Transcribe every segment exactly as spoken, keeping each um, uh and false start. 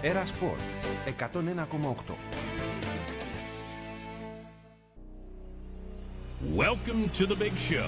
Έρα Σπορ εκατόν ένα κόμμα οκτώ. Welcome to the big show.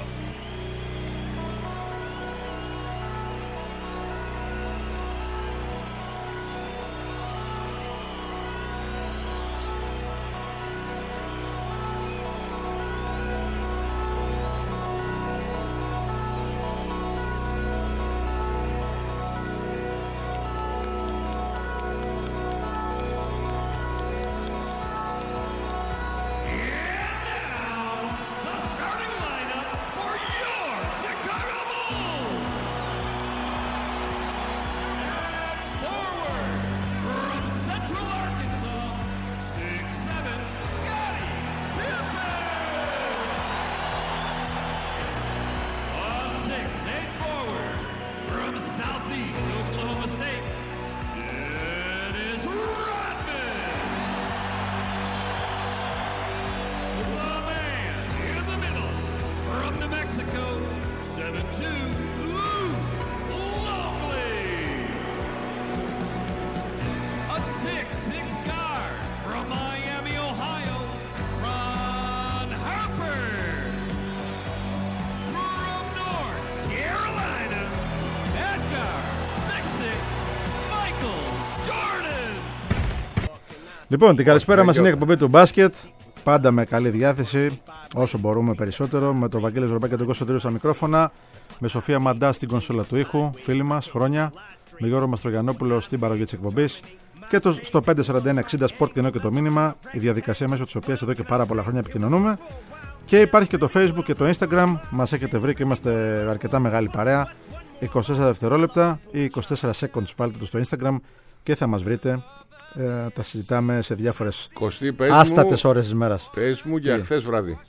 Λοιπόν, την καλησπέρα μας είναι η εκπομπή του μπάσκετ. Πάντα με καλή διάθεση, όσο μπορούμε περισσότερο. Με τον Βαγγέλη Ζορμπάκη και τον Κώστα Τρίρο στα μικρόφωνα. Με Σοφία Μαντά στην κονσόλα του ήχου, φίλοι μας, χρόνια. Με Γιώργο Μαστρογιαννόπουλο στην παραγωγή της εκπομπής. Και το, στο πέντε σαράντα ένα εξήντα Sport και ενώ και το μήνυμα. Η διαδικασία μέσω της οποίας εδώ και πάρα πολλά χρόνια επικοινωνούμε. Και υπάρχει και το Facebook και το Instagram. Μας έχετε βρει και είμαστε αρκετά μεγάλη παρέα. είκοσι τέσσερα δευτερόλεπτα ή είκοσι τέσσερα seconds, βάλτε το στο Instagram και θα μας βρείτε. Ε, τα συζητάμε σε διάφορες Κωστή, άστατες ώρες της μέρας. Πες μου για yeah. χθες βράδυ.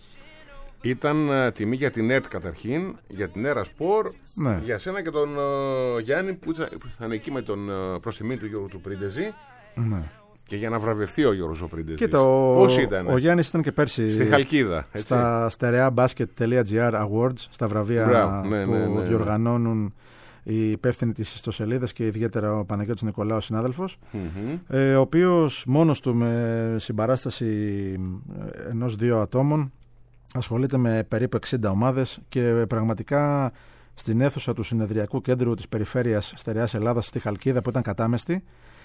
Ήταν uh, τιμή για την ΕΡΤ καταρχήν, για την Έρα Σπορ, ναι. για σένα και τον uh, Γιάννη που ήταν εκεί με τον uh, προς τιμή του Γιώργου του Πρίντεζη. Ναι. Και για να βραβευθεί ο Γιώργος ο Πρίντεζης. Κοίτα, ο, Πώς ήταν? Ο Γιάννης ήταν και πέρσι στη Χαλκίδα, έτσι. Στα στερεά μπάσκετ.gr Awards, στα βραβεία Μπράβο, ναι, που ναι, ναι, ναι. διοργανώνουν οι υπεύθυνοι της ιστοσελίδας και ιδιαίτερα ο Παναγιώτης Νικολάου, συνάδελφος, mm-hmm. ε, ο οποίος μόνος του με συμπαράσταση ενός δύο ατόμων ασχολείται με περίπου εξήντα ομάδες και πραγματικά στην αίθουσα του συνεδριακού κέντρου της περιφέρειας Στερεάς Ελλάδας στη Χαλκίδα που ήταν κατάμεστη,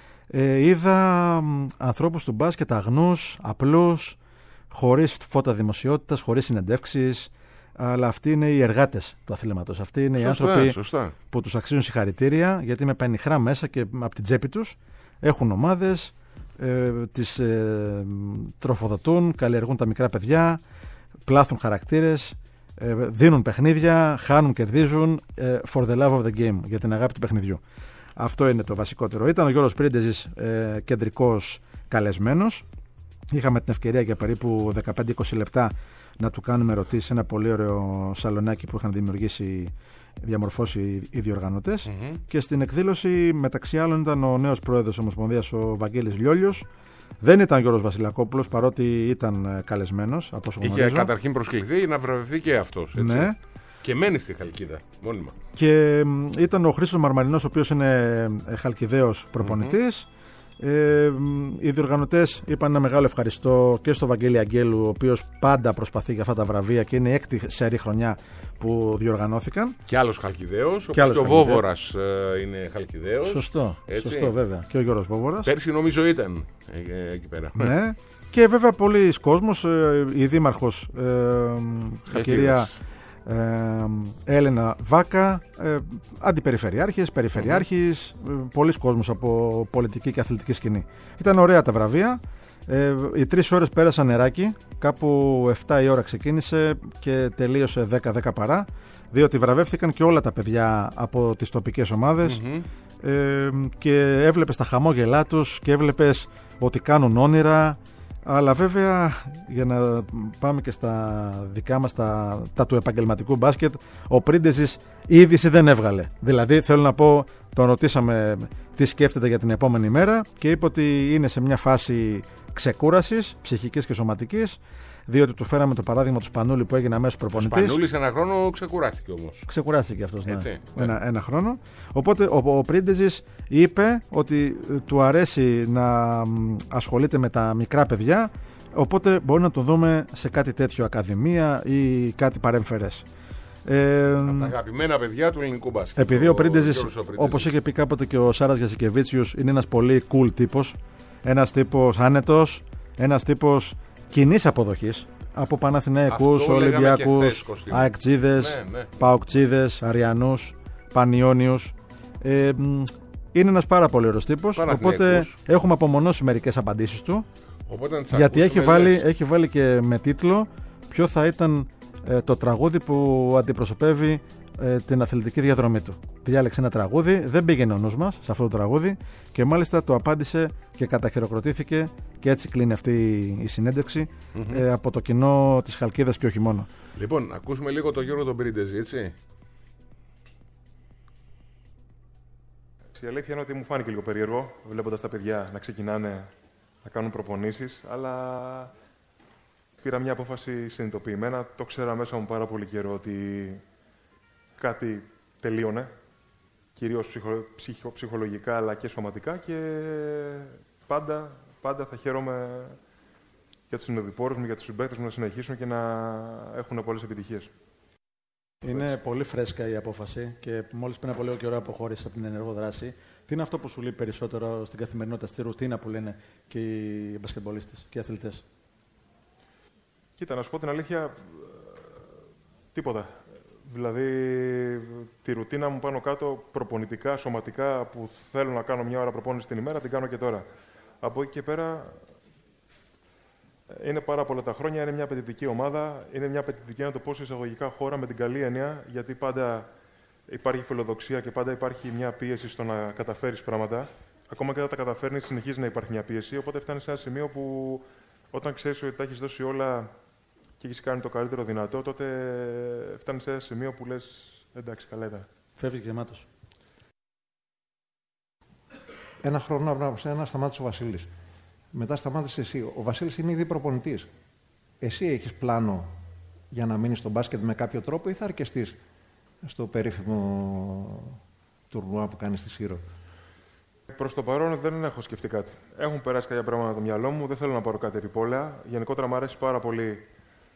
ε, είδα ανθρώπους του μπάσκετ αγνούς, απλούς, χωρίς φώτα δημοσιότητας, χωρίς συνεντεύξεις. Αλλά αυτοί είναι οι εργάτες του αθλήματος. Αυτοί είναι σωστά, οι άνθρωποι σωστά. που τους αξίζουν συγχαρητήρια, γιατί με πενιχρά μέσα και από την τσέπη τους έχουν ομάδες, ε, τις ε, τροφοδοτούν, καλλιεργούν τα μικρά παιδιά, πλάθουν χαρακτήρες, ε, δίνουν παιχνίδια, χάνουν, κερδίζουν, ε, for the love of the game, για την αγάπη του παιχνιδιού. Αυτό είναι το βασικότερο. Ήταν ο Γιώργος Πρίντεζης ε, κεντρικός καλεσμένος. Είχαμε την ευκαιρία για περίπου δεκαπέντε είκοσι λεπτά να του κάνουμε ερωτήσεις σε ένα πολύ ωραίο σαλονάκι που είχαν δημιουργήσει, διαμορφώσει οι διοργανωτές. Mm-hmm. Και στην εκδήλωση, μεταξύ άλλων, ήταν ο νέος πρόεδρος της Ομοσπονδίας, ο Βαγγέλης Λιόλιος. Δεν ήταν ο Γιώργος Βασιλακόπουλος, παρότι ήταν καλεσμένος, από όσο γνωρίζω. Είχε καταρχήν προσκληθεί να βραβευτεί και αυτός, έτσι. Ναι. Και μένει στη Χαλκίδα, μόνιμα. Και ήταν ο Χρήστος Μαρμαρινός, ο οποίος είναι χαλκιδαίος προπονητής. Mm-hmm. Ε, οι διοργανωτές είπαν ένα μεγάλο ευχαριστώ και στο Βαγγέλη Αγγέλου, ο οποίος πάντα προσπαθεί για αυτά τα βραβεία και είναι η έκτη σερί χρονιά που διοργανώθηκαν. Και άλλος χαλκιδαίος, και ο Βόβορας ε, είναι χαλκιδαίος. Σωστό, σωστό βέβαια. Και ο Γιώργος Βόβορας. Πέρσι νομίζω ήταν ε, εκεί πέρα. Ναι. Και βέβαια πολλοί κόσμος, ε, η δήμαρχος ε, η κυρία Ε, Έλενα Βάκα, ε, αντιπεριφερειάρχης, περιφερειάρχης, mm-hmm. ε, πολλοί κόσμος από πολιτική και αθλητική σκηνή. Ήταν ωραία τα βραβεία. Ε, οι τρεις ώρες πέρασαν νεράκι. Κάπου επτά η ώρα ξεκίνησε και τελείωσε δέκα δέκα παρά. Διότι βραβεύτηκαν και όλα τα παιδιά από τις τοπικές ομάδες. Mm-hmm. ε, και έβλεπες τα χαμόγελά τους και έβλεπες ότι κάνουν όνειρα. Αλλά βέβαια, για να πάμε και στα δικά μας τα, τα του επαγγελματικού μπάσκετ, ο Πρίντεζης είδηση δεν έβγαλε. Δηλαδή, θέλω να πω, τον ρωτήσαμε τι σκέφτεται για την επόμενη μέρα και είπε ότι είναι σε μια φάση ξεκούρασης, ψυχικής και σωματικής. διότι του φέραμε το παράδειγμα του Σπανούλη που έγινε αμέσως προπονητής. Ο Σπανούλης ένα χρόνο ξεκουράστηκε όμως. Ξεκουράστηκε αυτός, ναι. Έτσι, ένα, ναι. ένα χρόνο. Οπότε ο, ο Πρίντεζης είπε ότι του αρέσει να ασχολείται με τα μικρά παιδιά, οπότε μπορεί να το δούμε σε κάτι τέτοιο, ακαδημία ή κάτι παρέμφερες. Ε, Από τα αγαπημένα παιδιά του ελληνικού μπάσκετ. Επειδή ο Πρίντεζης, όπως είχε πει κάποτε και ο Σάρας Γιασικεβίτσιους, είναι ένας πολύ cool τύπος, ένας τύπος άνετος, ένας τύπος κοινής αποδοχής από Παναθηναϊκούς, Ολυμπιακούς, Αεκτζίδες, ναι, ναι. Παοκτσίδες, Αριανούς, Πανιόνιους. Ε, είναι ένας πάρα πολύ ωραίος τύπος, οπότε έχουμε απομονώσει μερικές απαντήσεις του, γιατί έχει βάλει, έχει βάλει και με τίτλο ποιο θα ήταν ε, το τραγούδι που αντιπροσωπεύει ε, την αθλητική διαδρομή του. Διάλεξε ένα τραγούδι, δεν πήγαινε ο νους μας σε αυτό το τραγούδι και μάλιστα το απάντησε και καταχειροκροτήθηκε και έτσι κλείνει αυτή η συνέντευξη mm-hmm. ε, από το κοινό της Χαλκίδας και όχι μόνο. Λοιπόν, ακούσουμε λίγο το Γιώργο τον Πρίντεζη, έτσι. Η αλήθεια είναι ότι μου φάνηκε λίγο περίεργο βλέποντας τα παιδιά να ξεκινάνε να κάνουν προπονήσεις, αλλά πήρα μια απόφαση συνειδητοποιημένα. Το ξέρα μέσα μου πάρα πολύ καιρό ότι κάτι τελείωνε, κυρίως ψυχο, ψυχο, ψυχολογικά αλλά και σωματικά, και πάντα, πάντα θα χαίρομαι για τους συνοδοιπόρους μου, για τους συμπαίκτες μου να συνεχίσουν και να έχουν πολλές επιτυχίες. Είναι Έτσι. πολύ φρέσκα η απόφαση και μόλις πριν από λίγο καιρό αποχώρησε από την ενεργό δράση. Τι είναι αυτό που σου λείπει περισσότερο στην καθημερινότητα, στη ρουτίνα που λένε και οι μπασκετμπολίστες και οι αθλητές? Κοίτα, να σου πω την αλήθεια, τίποτα. Δηλαδή, τη ρουτίνα μου πάνω κάτω, προπονητικά, σωματικά, που θέλω να κάνω μια ώρα προπόνηση την ημέρα, την κάνω και τώρα. Από εκεί και πέρα, είναι πάρα πολλά τα χρόνια, είναι μια απαιτητική ομάδα, είναι μια απαιτητική, να το πω σε εισαγωγικά, χώρα με την καλή έννοια, γιατί πάντα υπάρχει φιλοδοξία και πάντα υπάρχει μια πίεση στο να καταφέρεις πράγματα. Ακόμα και όταν τα καταφέρνεις, συνεχίζει να υπάρχει μια πίεση, οπότε φτάνεις σε ένα σημείο που όταν ξέρεις ότι τα έχεις δώσει όλα και έχεις κάνει το καλύτερο δυνατό, τότε φτάνεις σε ένα σημείο που λες εντάξει, καλά ήταν. Φεύγει γεμάτος. Ένα χρόνο από σένα σταμάτησε ο Βασίλης. Μετά σταμάτησε εσύ. Ο Βασίλης είναι ήδη προπονητής. Εσύ έχεις πλάνο για να μείνεις στο μπάσκετ με κάποιο τρόπο ή θα αρκεστείς στο περίφημο τουρνουά που κάνεις στη Σύρο? Προς το παρόν δεν έχω σκεφτεί κάτι. Έχουν περάσει κάποια πράγματα από το μυαλό μου, δεν θέλω να πάρω κάτι επιπόλαια. Γενικότερα μου αρέσει πάρα πολύ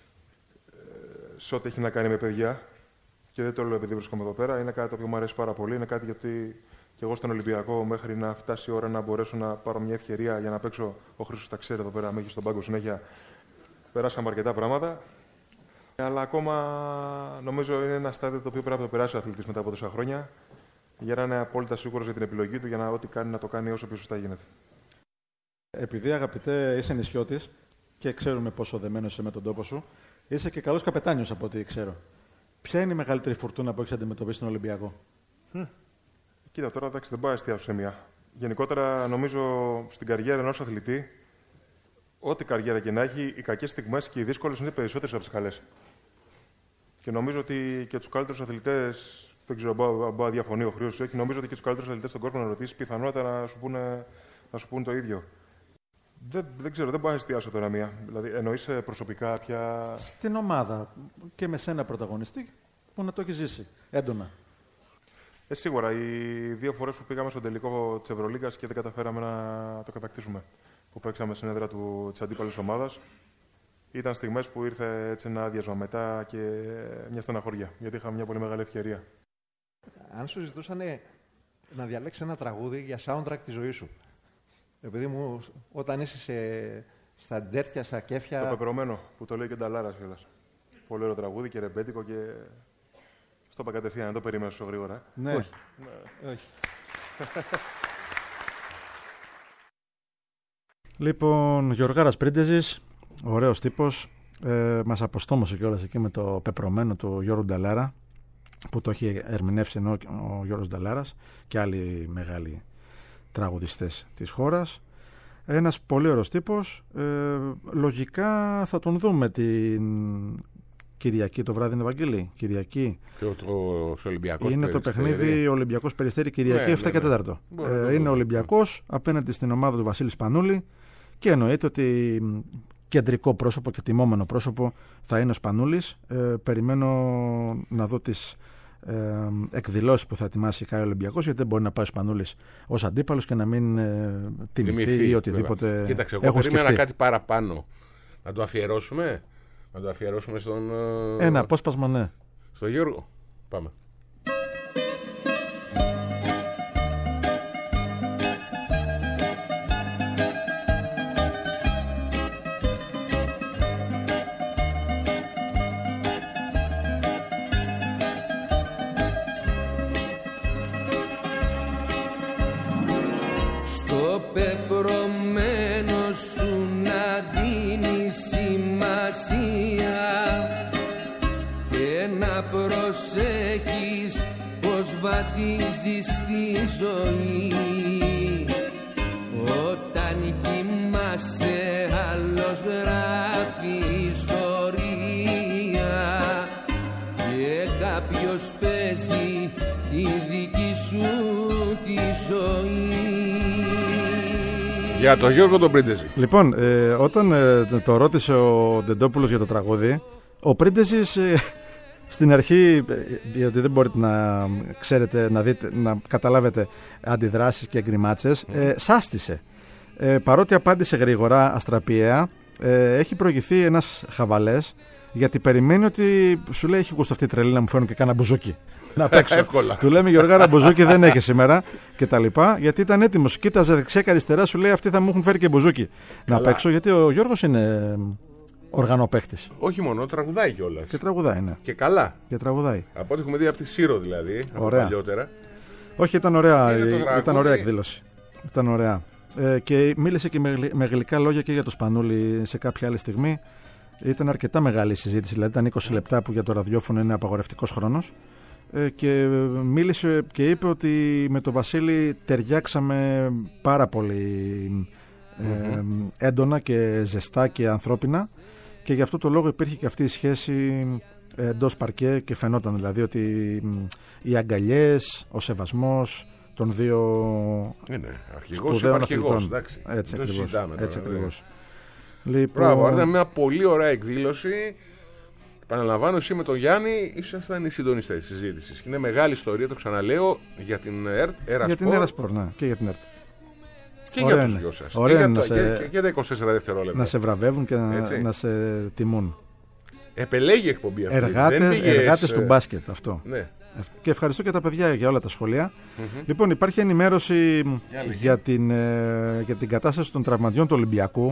σε ό,τι έχει να κάνει με παιδιά. Και δεν το λέω επειδή βρίσκομαι εδώ πέρα. Είναι κάτι που μου αρέσει πάρα πολύ. Είναι κάτι γιατί και εγώ στον Ολυμπιακό, μέχρι να φτάσει η ώρα να μπορέσω να πάρω μια ευκαιρία για να παίξω. Ο Χρήστος τα ξέρει εδώ πέρα, με έχει στον πάγκο συνέχεια. Περάσαμε αρκετά πράγματα. Αλλά ακόμα νομίζω είναι ένα στάδιο το οποίο πρέπει να το περάσει ο αθλητής μετά από τόσα χρόνια. Για να είναι απόλυτα σίγουρος για την επιλογή του, για να ό,τι κάνει να το κάνει όσο πιο σωστά γίνεται. Επειδή, αγαπητέ, είσαι νησιώτης και ξέρουμε πόσο δεμένος είσαι με τον τόπο σου, είσαι και καλός καπετάνιος από ό,τι ξέρω. Ποια είναι η μεγαλύτερη φουρτούνα που έχεις αντιμετωπίσει στον Ολυμπιακό? Hm. Κοίτα, τώρα εντάξει, δεν πάω εστιάσω σε μία. Γενικότερα, νομίζω στην καριέρα ενός αθλητή, ό,τι καριέρα και να έχει, οι κακές στιγμές και οι δύσκολες είναι περισσότερες από τις καλές. Και νομίζω ότι και τους καλύτερους αθλητές. Δεν ξέρω, μπορεί να διαφωνεί ο Χρήστος. Έχει νομίζω ότι και τους καλύτερους αθλητές στον κόσμο να ρωτήσει πιθανότατα να σου πούνε, να σου πούνε το ίδιο. Δεν, δεν ξέρω, δεν μπορώ να εστιάσω τώρα μία. Δηλαδή, εννοείς προσωπικά πια. Στην ομάδα και με σένα πρωταγωνιστή που να το έχει ζήσει έντονα. Ε, σίγουρα. Οι δύο φορές που πήγαμε στον τελικό της Ευρωλίγκας και δεν καταφέραμε να το κατακτήσουμε, που παίξαμε στην έδρα της αντίπαλης ομάδας, ήταν στιγμές που ήρθε έτσι ένα άδειασμα μετά και μια στεναχώρια, γιατί είχαμε μια πολύ μεγάλη ευκαιρία. Αν σου ζητούσαν να διαλέξεις ένα τραγούδι για soundtrack της ζωής σου, επειδή μου όταν είσαι σε, στα ντέρτια, στα κέφια. Το πεπρωμένο που το λέει και Νταλάρας κιόλας. Πολύ ωραίο τραγούδι και ρεμπέτικο και. Στο είπα κατευθείαν, δεν το περίμενα τόσο γρήγορα. Ναι. Όχι. Ναι. Όχι. Λοιπόν, Γιωργάρας Πρίντεζης, ωραίος τύπος. Ε, μας αποστόμωσε κιόλας εκεί με το πεπρωμένο του Γιώργου Νταλάρα, που το έχει ερμηνεύσει ενώ ο Γιώργος Νταλάρας και άλλοι μεγάλοι τραγουδιστές της χώρας. Ένας πολύ ωραίος τύπος. Ε, λογικά θα τον δούμε την Κυριακή το βράδυ, είναι Ευαγγέλη. Κυριακή. Και ο, ο, ο Ολυμπιακός είναι το παιχνίδι Ολυμπιακός Περιστέρι Κυριακή ναι, επτά και τέταρτο. Ναι, ναι. Ε, είναι Ολυμπιακός απέναντι στην ομάδα του Βασίλη Σπανούλη και εννοείται ότι κεντρικό πρόσωπο και τιμόμενο πρόσωπο θα είναι ο Σπανούλης. Ε, περιμένω να δω τις ε, εκδηλώσεις που θα ετοιμάσει η ΚΑΕ Ολυμπιακός, γιατί δεν μπορεί να πάει ο Σπανούλης ως αντίπαλος και να μην ε, τιμηθεί, τιμηθεί ή οτιδήποτε. Βέβαια. Κοίταξε, εγώ περίμενα κάτι παραπάνω. Να το αφιερώσουμε. Να το αφιερώσουμε στον. Ένα απόσπασμα, ναι. Στον Γιώργο. Πάμε. Στο πεπρωμένο σου να δίνει σημασία και να προσέχεις πως βαδίζεις τη ζωή. Όταν κοιμάσαι άλλος γράφει ιστορία και κάποιος παίζει τη δική σου τη ζωή. Για τον Γιώργο τον Πρίντεζη. Λοιπόν, ε, όταν ε, το ρώτησε ο Ντεντόπουλος για το τραγούδι, ο Πρίντεζης ε, στην αρχή, ε, γιατί δεν μπορείτε να ξέρετε, να δείτε, να καταλάβετε αντιδράσεις και γκριμάτσες, ε, σάστησε. Ε, παρότι απάντησε γρήγορα, αστραπιαία, ε, έχει προηγηθεί ένας χαβαλές, γιατί περιμένει ότι σου λέει: έχει γούστο αυτή η τρελή, μου φέρνουν και κάνα μπουζούκι να παίξω. Εύκολα. Του λέμε: Γιωργάρα, μπουζούκι δεν έχει σήμερα και τα λοιπά, γιατί ήταν έτοιμος. Κοίταζε δεξιά και αριστερά, σου λέει: αυτοί θα μου έχουν φέρει και μπουζούκι να παίξω, γιατί ο Γιώργος είναι οργανοπαίχτης. Όχι μόνο, τραγουδάει κιόλας. Και τραγουδάει, ναι. Και καλά. Και τραγουδάει. Από ό,τι έχουμε δει από τη Σύρο δηλαδή, από παλιότερα. Όχι, ήταν ωραία, τραγούδι... ήταν ωραία εκδήλωση. Ήταν ωραία. Ε, και μίλησε και με, με γλυκά λόγια και για το Σπανούλη σε κάποια άλλη στιγμή. Ήταν αρκετά μεγάλη η συζήτηση, δηλαδή ήταν είκοσι λεπτά που για το ραδιόφωνο είναι απαγορευτικός χρόνος. Ε, και μίλησε και είπε ότι με τον Βασίλη ταιριάξαμε πάρα πολύ ε, mm-hmm. έντονα και ζεστά και ανθρώπινα, και γι' αυτό το λόγο υπήρχε και αυτή η σχέση εντός παρκέ και φαινόταν δηλαδή ότι οι αγκαλιές, ο σεβασμός των δύο είναι αρχηγός και αρχηγός, εντάξει. Έτσι το ακριβώς. Έτσι ακριβώς. Λοιπόν... Μπράβο, ήταν μια πολύ ωραία εκδήλωση. Επαναλαμβάνω, εσύ με τον Γιάννη ήσασταν οι συντονιστές της συζήτησης. Είναι μεγάλη ιστορία, το ξαναλέω, για την ΕΡΤ. Για την Ερασπορ, ναι, και για την ΕΡΤ. Και ωραία, για τους δυο σας. Ωραία, και, να για, σε... και, και τα είκοσι τέσσερα δευτερόλεπτα. Να σε βραβεύουν και να, να σε τιμούν. Επελέγει η εκπομπή αυτή. Εργάτες, πήγες... εργάτες του μπάσκετ, αυτό. Ναι. Και ευχαριστώ και τα παιδιά για όλα τα σχόλια. Mm-hmm. Λοιπόν, υπάρχει ενημέρωση για την, ε, για την κατάσταση των τραυματιών του Ολυμπιακού.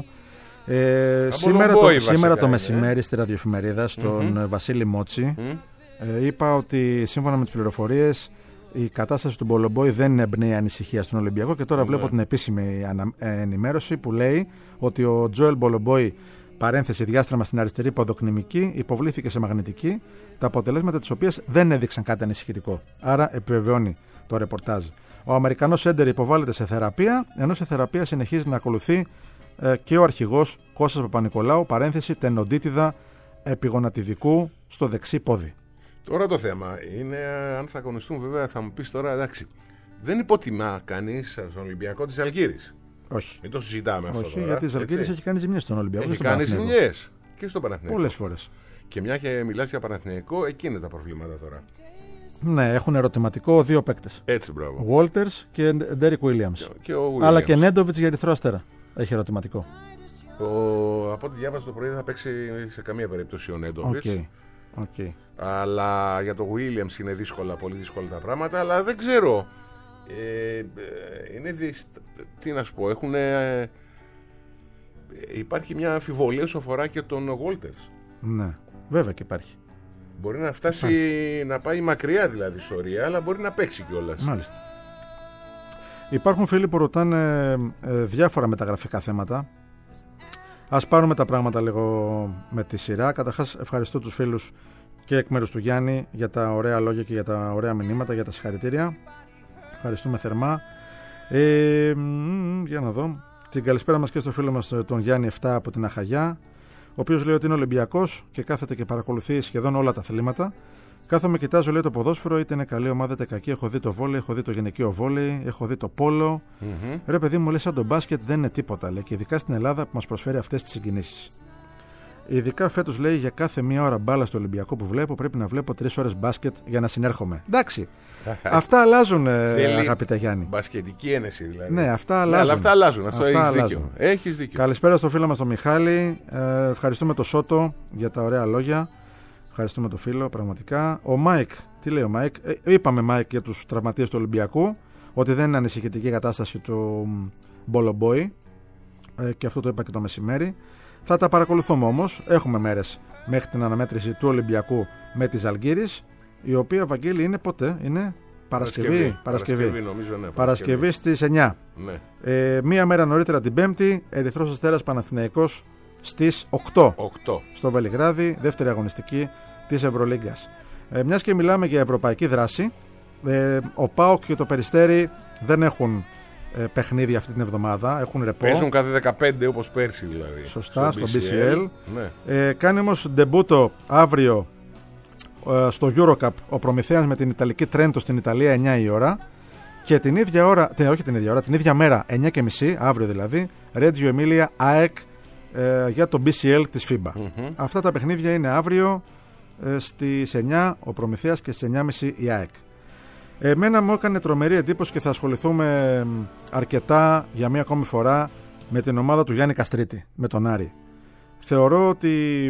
Ε, σήμερα το, σήμερα το μεσημέρι στη ραδιοεφημερίδα στον mm-hmm. Βασίλη Μότσι mm-hmm. ε, είπα ότι σύμφωνα με τις πληροφορίες η κατάσταση του Μπολομπόη δεν εμπνέει ανησυχία στον Ολυμπιακό, και τώρα mm-hmm. βλέπω την επίσημη ανα, ε, ενημέρωση που λέει ότι ο Τζόελ Μπολομπόη, παρένθεση διάστραμα στην αριστερή ποδοκνημική, υποβλήθηκε σε μαγνητική, τα αποτελέσματα της οποίας δεν έδειξαν κάτι ανησυχητικό. Άρα επιβεβαιώνει το ρεπορτάζ. Ο Αμερικανός έντερ υποβάλλεται σε θεραπεία, ενώ σε θεραπεία συνεχίζει να ακολουθεί ε, και ο αρχηγός Κώστας Παπα-Νικολάου, παρένθεση τενοντίτιδα επιγονατιδικού στο δεξί πόδι. Τώρα το θέμα είναι αν θα αγωνιστούν, βέβαια θα μου πεις τώρα, εντάξει, δεν υποτιμά κανείς στον Ολυμπιακό της Ζαλγκύρης. Όχι. Μην το συζητάμε αυτό. Όχι, τώρα, γιατί η Ζαλγκύρης έχει κάνει ζημιές στον Ολυμπιακό. Έχει κάνει ζημιές και στον Παναθηναϊκό. Πολλές φορές. Και μια και μιλάς για Παναθηναϊκό, εκεί είναι τα προβλήματα τώρα. Ναι, έχουν ερωτηματικό δύο παίκτες. Έτσι, μπράβο. Walters και Ντέρικ Williams. Και ο Williams. Αλλά και Νέντοβιτς για Ερυθρό Αστέρα. Έχει ερωτηματικό. Ο... Από ό,τι διάβαζα το πρωί δεν θα παίξει σε καμία περίπτωση ο Νέντοβιτς. Okay. Okay. Αλλά για το Williams είναι δύσκολα, πολύ δύσκολα τα πράγματα. Αλλά δεν ξέρω. Ε, είναι δυσ... Τι να σου πω, έχουν. Ε, υπάρχει μια αμφιβολία όσο αφορά και τον Walters. Ναι, βέβαια και υπάρχει. Μπορεί να φτάσει υπάρχει. Να πάει μακριά δηλαδή η ιστορία, αλλά μπορεί να παίξει κιόλας. Μάλιστα. Υπάρχουν φίλοι που ρωτάνε ε, διάφορα μεταγραφικά θέματα. Ας πάρουμε τα πράγματα λίγο με τη σειρά. Καταρχάς, ευχαριστώ τους φίλους και εκ μέρους του Γιάννη για τα ωραία λόγια και για τα ωραία μηνύματα, για τα συγχαρητήρια. Ευχαριστούμε θερμά. Ε, για να δω. Την καλησπέρα μας και στο φίλο μας τον Γιάννη επτά από την Αχαγιά, ο οποίος λέει ότι είναι Ολυμπιακός και κάθεται και παρακολουθεί σχεδόν όλα τα αθλήματα. Κάθομαι, κοιτάζω, λέει, το ποδόσφαιρο, είτε είναι καλή ομάδα είτε κακή. Έχω δει το βόλεϊ, έχω δει το γυναικείο βόλεϊ, έχω δει το πόλο. Mm-hmm. Ρε παιδί μου, λέει, σαν το μπάσκετ δεν είναι τίποτα, λέει, και ειδικά στην Ελλάδα που μας προσφέρει αυτές τις συγκινήσεις. Ειδικά φέτος, λέει, για κάθε μία ώρα μπάλα στο Ολυμπιακό που βλέπω πρέπει να βλέπω τρεις ώρες μπάσκετ για να συνέρχομαι. Εντάξει. Αυτά αλλάζουν, αγαπητέ Γιάννη. Μπασκετική ένεση δηλαδή. Ναι, αυτά αλλάζουν. Ναι, αλλά αυτά αλλάζουν. Αυτό αυτά έχεις αλλάζουν. δίκιο. Έχεις δίκιο. Καλησπέρα στο φίλο μας τον Μιχάλη. Ε, ευχαριστούμε τον Σότο για τα ωραία λόγια. Ευχαριστούμε τον φίλο, πραγματικά. Ο Μάικ, τι λέει ο Μάικ? Ε, είπαμε, Μάικ, για τους τραυματίες του Ολυμπιακού, ότι δεν είναι ανησυχητική η κατάσταση του Μπολομπόη. Ε, και αυτό το είπα και το μεσημέρι. Θα τα παρακολουθούμε όμως. Έχουμε μέρες μέχρι την αναμέτρηση του Ολυμπιακού με τη Ζαλγκίρις, η οποία, Βαγγέλη, είναι πότε? Είναι Παρασκευή. Παρασκευή, Παρασκευή. Παρασκευή, νομίζω, ναι, Παρασκευή. Παρασκευή στις εννιά. Ναι. Ε, μία μέρα νωρίτερα την Πέμπτη, Ερυθρός Αστέρας Παναθηναϊκός στις οκτώ. οκτώ. Στο Βελιγράδι, δεύτερη αγωνιστική της Ευρωλίγκας. Ε, μιας και μιλάμε για ευρωπαϊκή δράση, ε, ο ΠΑΟΚ και το Περιστέρι δεν έχουν ε, παιχνίδια αυτή την εβδομάδα, έχουν ρεπό. Παίζουν κάθε δεκαπέντε όπως πέρσι δηλαδή. Σωστά, στο, στο μπι σι ελ. ελ. Ναι. Ε, κάνει όμως ντεμπούτο αύριο ε, στο EuroCup ο Προμηθέας με την Ιταλική Τρέντο στην Ιταλία εννιά η ώρα. Και την ίδια ώρα, τε, όχι την ίδια ώρα, την ίδια μέρα, εννιά και μισή, αύριο δηλαδή, Reggio Emilia ΑΕΚ ε, για το μπι σι ελ της φίμπα. Mm-hmm. Αυτά τα παιχνίδια είναι αύριο ε, στις εννιά ο Προμηθέας και στις εννιά και μισή η ΑΕΚ. Εμένα μου έκανε τρομερή εντύπωση και θα ασχοληθούμε αρκετά για μία ακόμη φορά με την ομάδα του Γιάννη Καστρίτη, με τον Άρη. Θεωρώ ότι...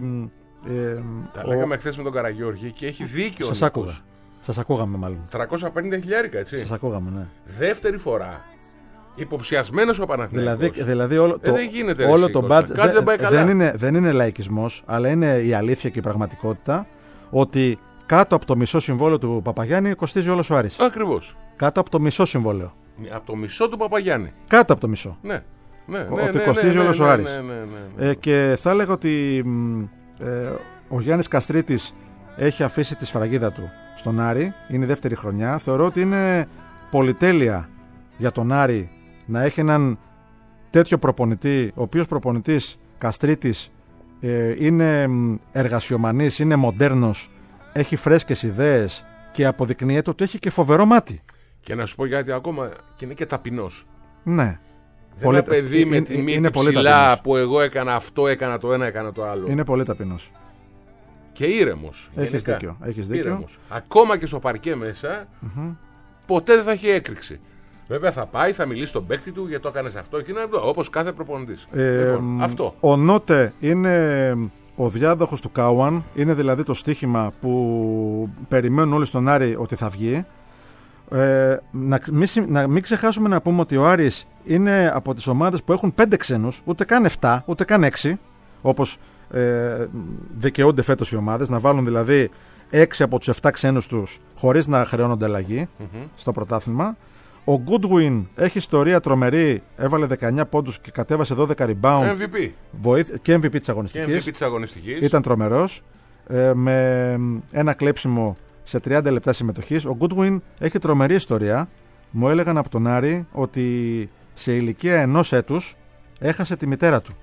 Ε, τα ο... λέγαμε χθες με τον Καραγιώργη και έχει δίκιο. Σας άκουγα. Σας ακούγαμε μάλλον. τριακόσια πενήντα χιλιάρικα, έτσι. Σας ακούγαμε, ναι. Δεύτερη φορά. Υποψιασμένος ο Παναθηναϊκός. Δηλαδή, δηλαδή όλο ε, το, δεν γίνεται, όλο εσύ, το budget κάτι δεν πάει καλά. Δεν είναι, δεν είναι λαϊκισμός, αλλά είναι η αλήθεια και η πραγματικότητα ότι κάτω από το μισό συμβόλαιο του Παπαγιάννη κοστίζει όλος ο Άρης. Ακριβώς. Κάτω από το μισό συμβόλαιο. Από το μισό του Παπαγιάννη. Κάτω από το μισό. Ναι. Ναι, ναι, ότι ναι, κοστίζει ναι, όλος ναι, ο Άρης. Ναι, ναι, ναι, ναι. Ε, και θα έλεγα ότι ε, ο Γιάννης Καστρίτης έχει αφήσει τη σφραγίδα του στον Άρη. Είναι η δεύτερη χρονιά. Θεωρώ ότι είναι πολυτέλεια για τον Άρη να έχει έναν τέτοιο προπονητή, ο οποίος προπονητής Καστρίτης ε, είναι εργασιομανής, είναι μοντέρνος, έχει φρέσκες ιδέες και αποδεικνύεται ότι έχει και φοβερό μάτι. Και να σου πω γιατί ακόμα, και είναι και ταπεινός. Ναι. Δεν είναι παιδί ε, με τη μύτη ψηλά που εγώ έκανα αυτό, έκανα το ένα, έκανα το άλλο. Είναι πολύ ταπεινός. Και ήρεμος. Έχεις δίκιο. Έχεις δίκιο. Ήρεμος. Ακόμα και στο παρκέ μέσα, mm-hmm. ποτέ δεν θα έχει έκρηξη. Βέβαια θα πάει, θα μιλήσει στον παίκτη του γιατί το έκανες αυτό και είναι όπως κάθε προπονητής. Ε, λοιπόν, αυτό. Ο Νότε είναι ο διάδοχος του Κάουαν, είναι δηλαδή το στοίχημα που περιμένουν όλοι στον Άρη ότι θα βγει. Ε, να, μην, να μην ξεχάσουμε να πούμε ότι ο Άρης είναι από τις ομάδες που έχουν πέντε ξένους, ούτε καν εφτά, ούτε καν έξι, όπως ε, δικαιούνται φέτος οι ομάδες, να βάλουν δηλαδή έξι από τους εφτά ξένους τους χωρίς να χρεώνονται αλλαγή mm-hmm. στο πρωτάθλημα. Ο Goodwin έχει ιστορία τρομερή, έβαλε δεκαεννιά πόντους και κατέβασε δώδεκα rebound εμ βι πι. Βοήθ, και εμ βι πι της αγωνιστικής. Και εμ βι πι της αγωνιστικής. Ήταν τρομερός, ε, με ένα κλέψιμο σε τριάντα λεπτά συμμετοχής. Ο Goodwin έχει τρομερή ιστορία. Μου έλεγαν από τον Άρη ότι σε ηλικία ενός έτους έχασε τη μητέρα του.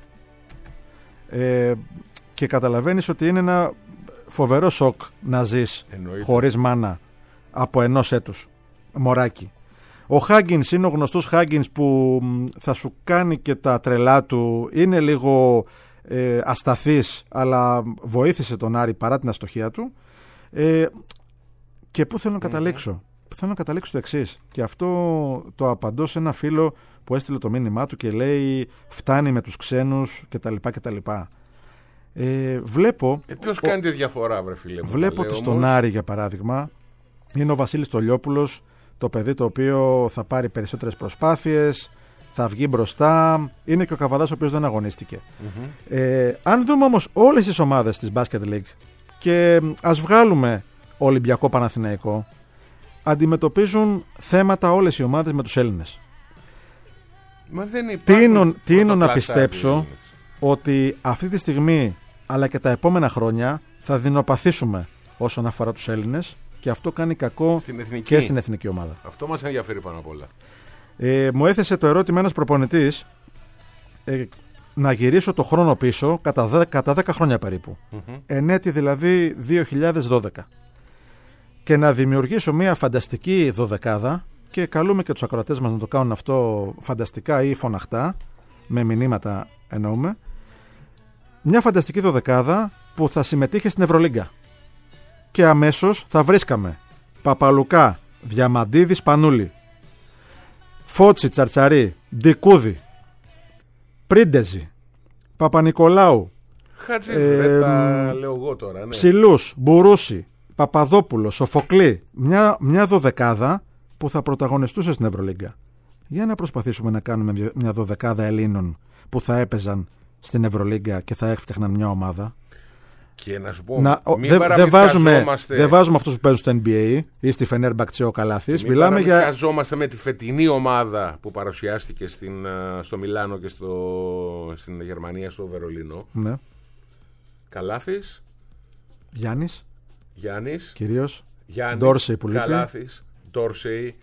Ε, και καταλαβαίνεις ότι είναι ένα φοβερό σοκ να ζεις εννοείται. Χωρίς μάνα από ενός έτους. Μωράκι. Ο Χάγκινς είναι ο γνωστός Χάγκινς που θα σου κάνει και τα τρελά του. Είναι λίγο ε, ασταθής, αλλά βοήθησε τον Άρη παρά την αστοχία του. Ε, και πού θέλω να καταλήξω. Mm-hmm. Θέλω να καταλήξω το εξής. Και αυτό το απαντώ σε ένα φίλο που έστειλε το μήνυμά του και λέει φτάνει με τους ξένους κτλ. κτλ. Ε, βλέπω... Ε, ποιος κάνει τη διαφορά, βρε φίλε μου. Βλέπω ότι στον Άρη, για παράδειγμα, είναι ο Βασίλης Τολιόπουλος, το παιδί το οποίο θα πάρει περισσότερες προσπάθειες, θα βγει μπροστά. Είναι και ο Καβαδάς ο οποίος δεν αγωνίστηκε. Mm-hmm. Ε, αν δούμε όμως όλες τις ομάδες της Basket League και ας βγάλουμε Ολυμπιακό Παναθηναϊκό, αντιμετωπίζουν θέματα όλες οι ομάδες με τους Έλληνες. Μα δεν τι είναι να πιστέψω ότι αυτή τη στιγμή αλλά και τα επόμενα χρόνια θα δεινοπαθήσουμε όσον αφορά τους Έλληνες και αυτό κάνει κακό στην και στην εθνική ομάδα. Αυτό μας ενδιαφέρει πάνω απ' όλα. Ε, μου έθεσε το ερώτημα ένας προπονητής ε, να γυρίσω το χρόνο πίσω κατά δέκα, κατά δέκα χρόνια περίπου. Mm-hmm. Εν έτη δηλαδή δύο χιλιάδες δώδεκα. Και να δημιουργήσω μια φανταστική δωδεκάδα και καλούμε και τους ακροατές μας να το κάνουν αυτό φανταστικά ή φωναχτά, με μηνύματα εννοούμε. μια φανταστική δωδεκάδα που θα συμμετείχε στην Ευρωλίγκα. Και αμέσως θα βρίσκαμε Παπαλουκά, Διαμαντίδη, Σπανούλη, Φώτσι, Τσαρτσαρί, Ντικούδη, Πρίντεζη, Παπα-Νικολάου, Χατζη, ε, δεν τα λέω εγώ τώρα, ναι. Ψηλούς, Μπουρούση, Παπαδόπουλο, Σοφοκλή. Μια, μια δωδεκάδα που θα πρωταγωνιστούσε στην Ευρωλίγκα. Για να προσπαθήσουμε να κάνουμε μια δωδεκάδα Ελλήνων που θα έπαιζαν στην Ευρωλίγκα και θα έφτιαχναν μια ομάδα. Και να σου πω, να, μην δεν δε βάζουμε, δε βάζουμε αυτούς που παίζουν στο N B A ή στη Φενέρμπαχτσε ο Καλάθης. Μιλάμε για. Μοιραζόμαστε με τη φετινή ομάδα που παρουσιάστηκε στην, στο Μιλάνο και στο, στην Γερμανία, στο Βερολίνο. Ναι. Καλάθης. Γιάννης. Γιάννης. Κυρίως. Γιάννης. Ντόρσεϊ που λείπει. Καλάθης. Ντόρσεϊ.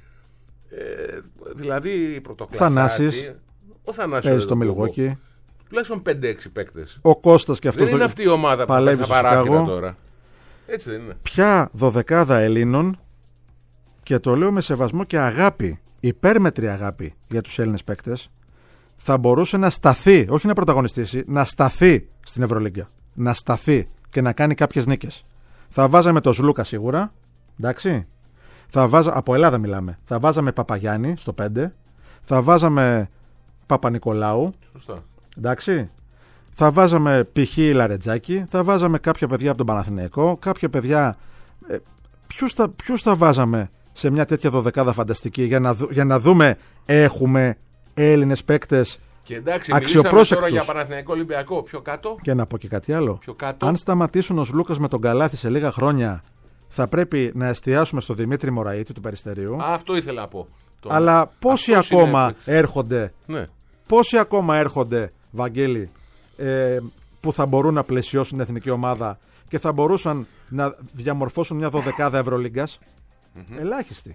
Ε, δηλαδή πρωτοκλασσάτη. Θανάσης. Ο Θανάσης. Παίζει στο Μιλγουόκι. Τουλάχιστον πέντε έξι παίκτες. Ο Κώστας και αυτός. Δεν είναι αυτή η ομάδα που πάει στα παράθυρα τώρα. Έτσι δεν είναι. Ποια δωδεκάδα Ελλήνων, και το λέω με σεβασμό και αγάπη, υπέρμετρη αγάπη για τους Έλληνες παίκτες, θα μπορούσε να σταθεί, όχι να πρωταγωνιστήσει, να σταθεί στην Ευρωλίγκα. Να σταθεί και να κάνει κάποιες νίκες. Θα βάζαμε τον Σλούκα σίγουρα. Εντάξει. Θα βάζα, από Ελλάδα μιλάμε. Θα βάζαμε Παπαγιάννη στο πέντε. Θα βάζαμε Παπα-Νικολάου. Σωστά. Εντάξει. Θα βάζαμε π.χ. Λαρετζάκη. Θα βάζαμε κάποια παιδιά από τον Παναθηναϊκό. Κάποια παιδιά. Ε, ποιους, θα, ποιους θα βάζαμε σε μια τέτοια δωδεκάδα φανταστική για να, για να δούμε έχουμε Έλληνες παίκτες. Και εντάξει, μιλήσαμε τώρα για Παναθηναϊκό Ολυμπιακό. Πιο κάτω. Και να πω και κάτι άλλο. Πιο κάτω. Αν σταματήσουν ο Σλούκας με τον Καλάθη σε λίγα χρόνια, θα πρέπει να εστιάσουμε στο Δημήτρη Μωραήτη του Περιστερίου. Α, αυτό ήθελα να πω. Το... Αλλά πόσοι Αυτός ακόμα έρχονται, ναι. πόσοι ακόμα έρχονται, Βαγγέλη, ε, που θα μπορούν να πλαισιώσουν την εθνική ομάδα και θα μπορούσαν να διαμορφώσουν μια δωδεκάδα Ευρωλίγκας. Mm-hmm. Ελάχιστοι.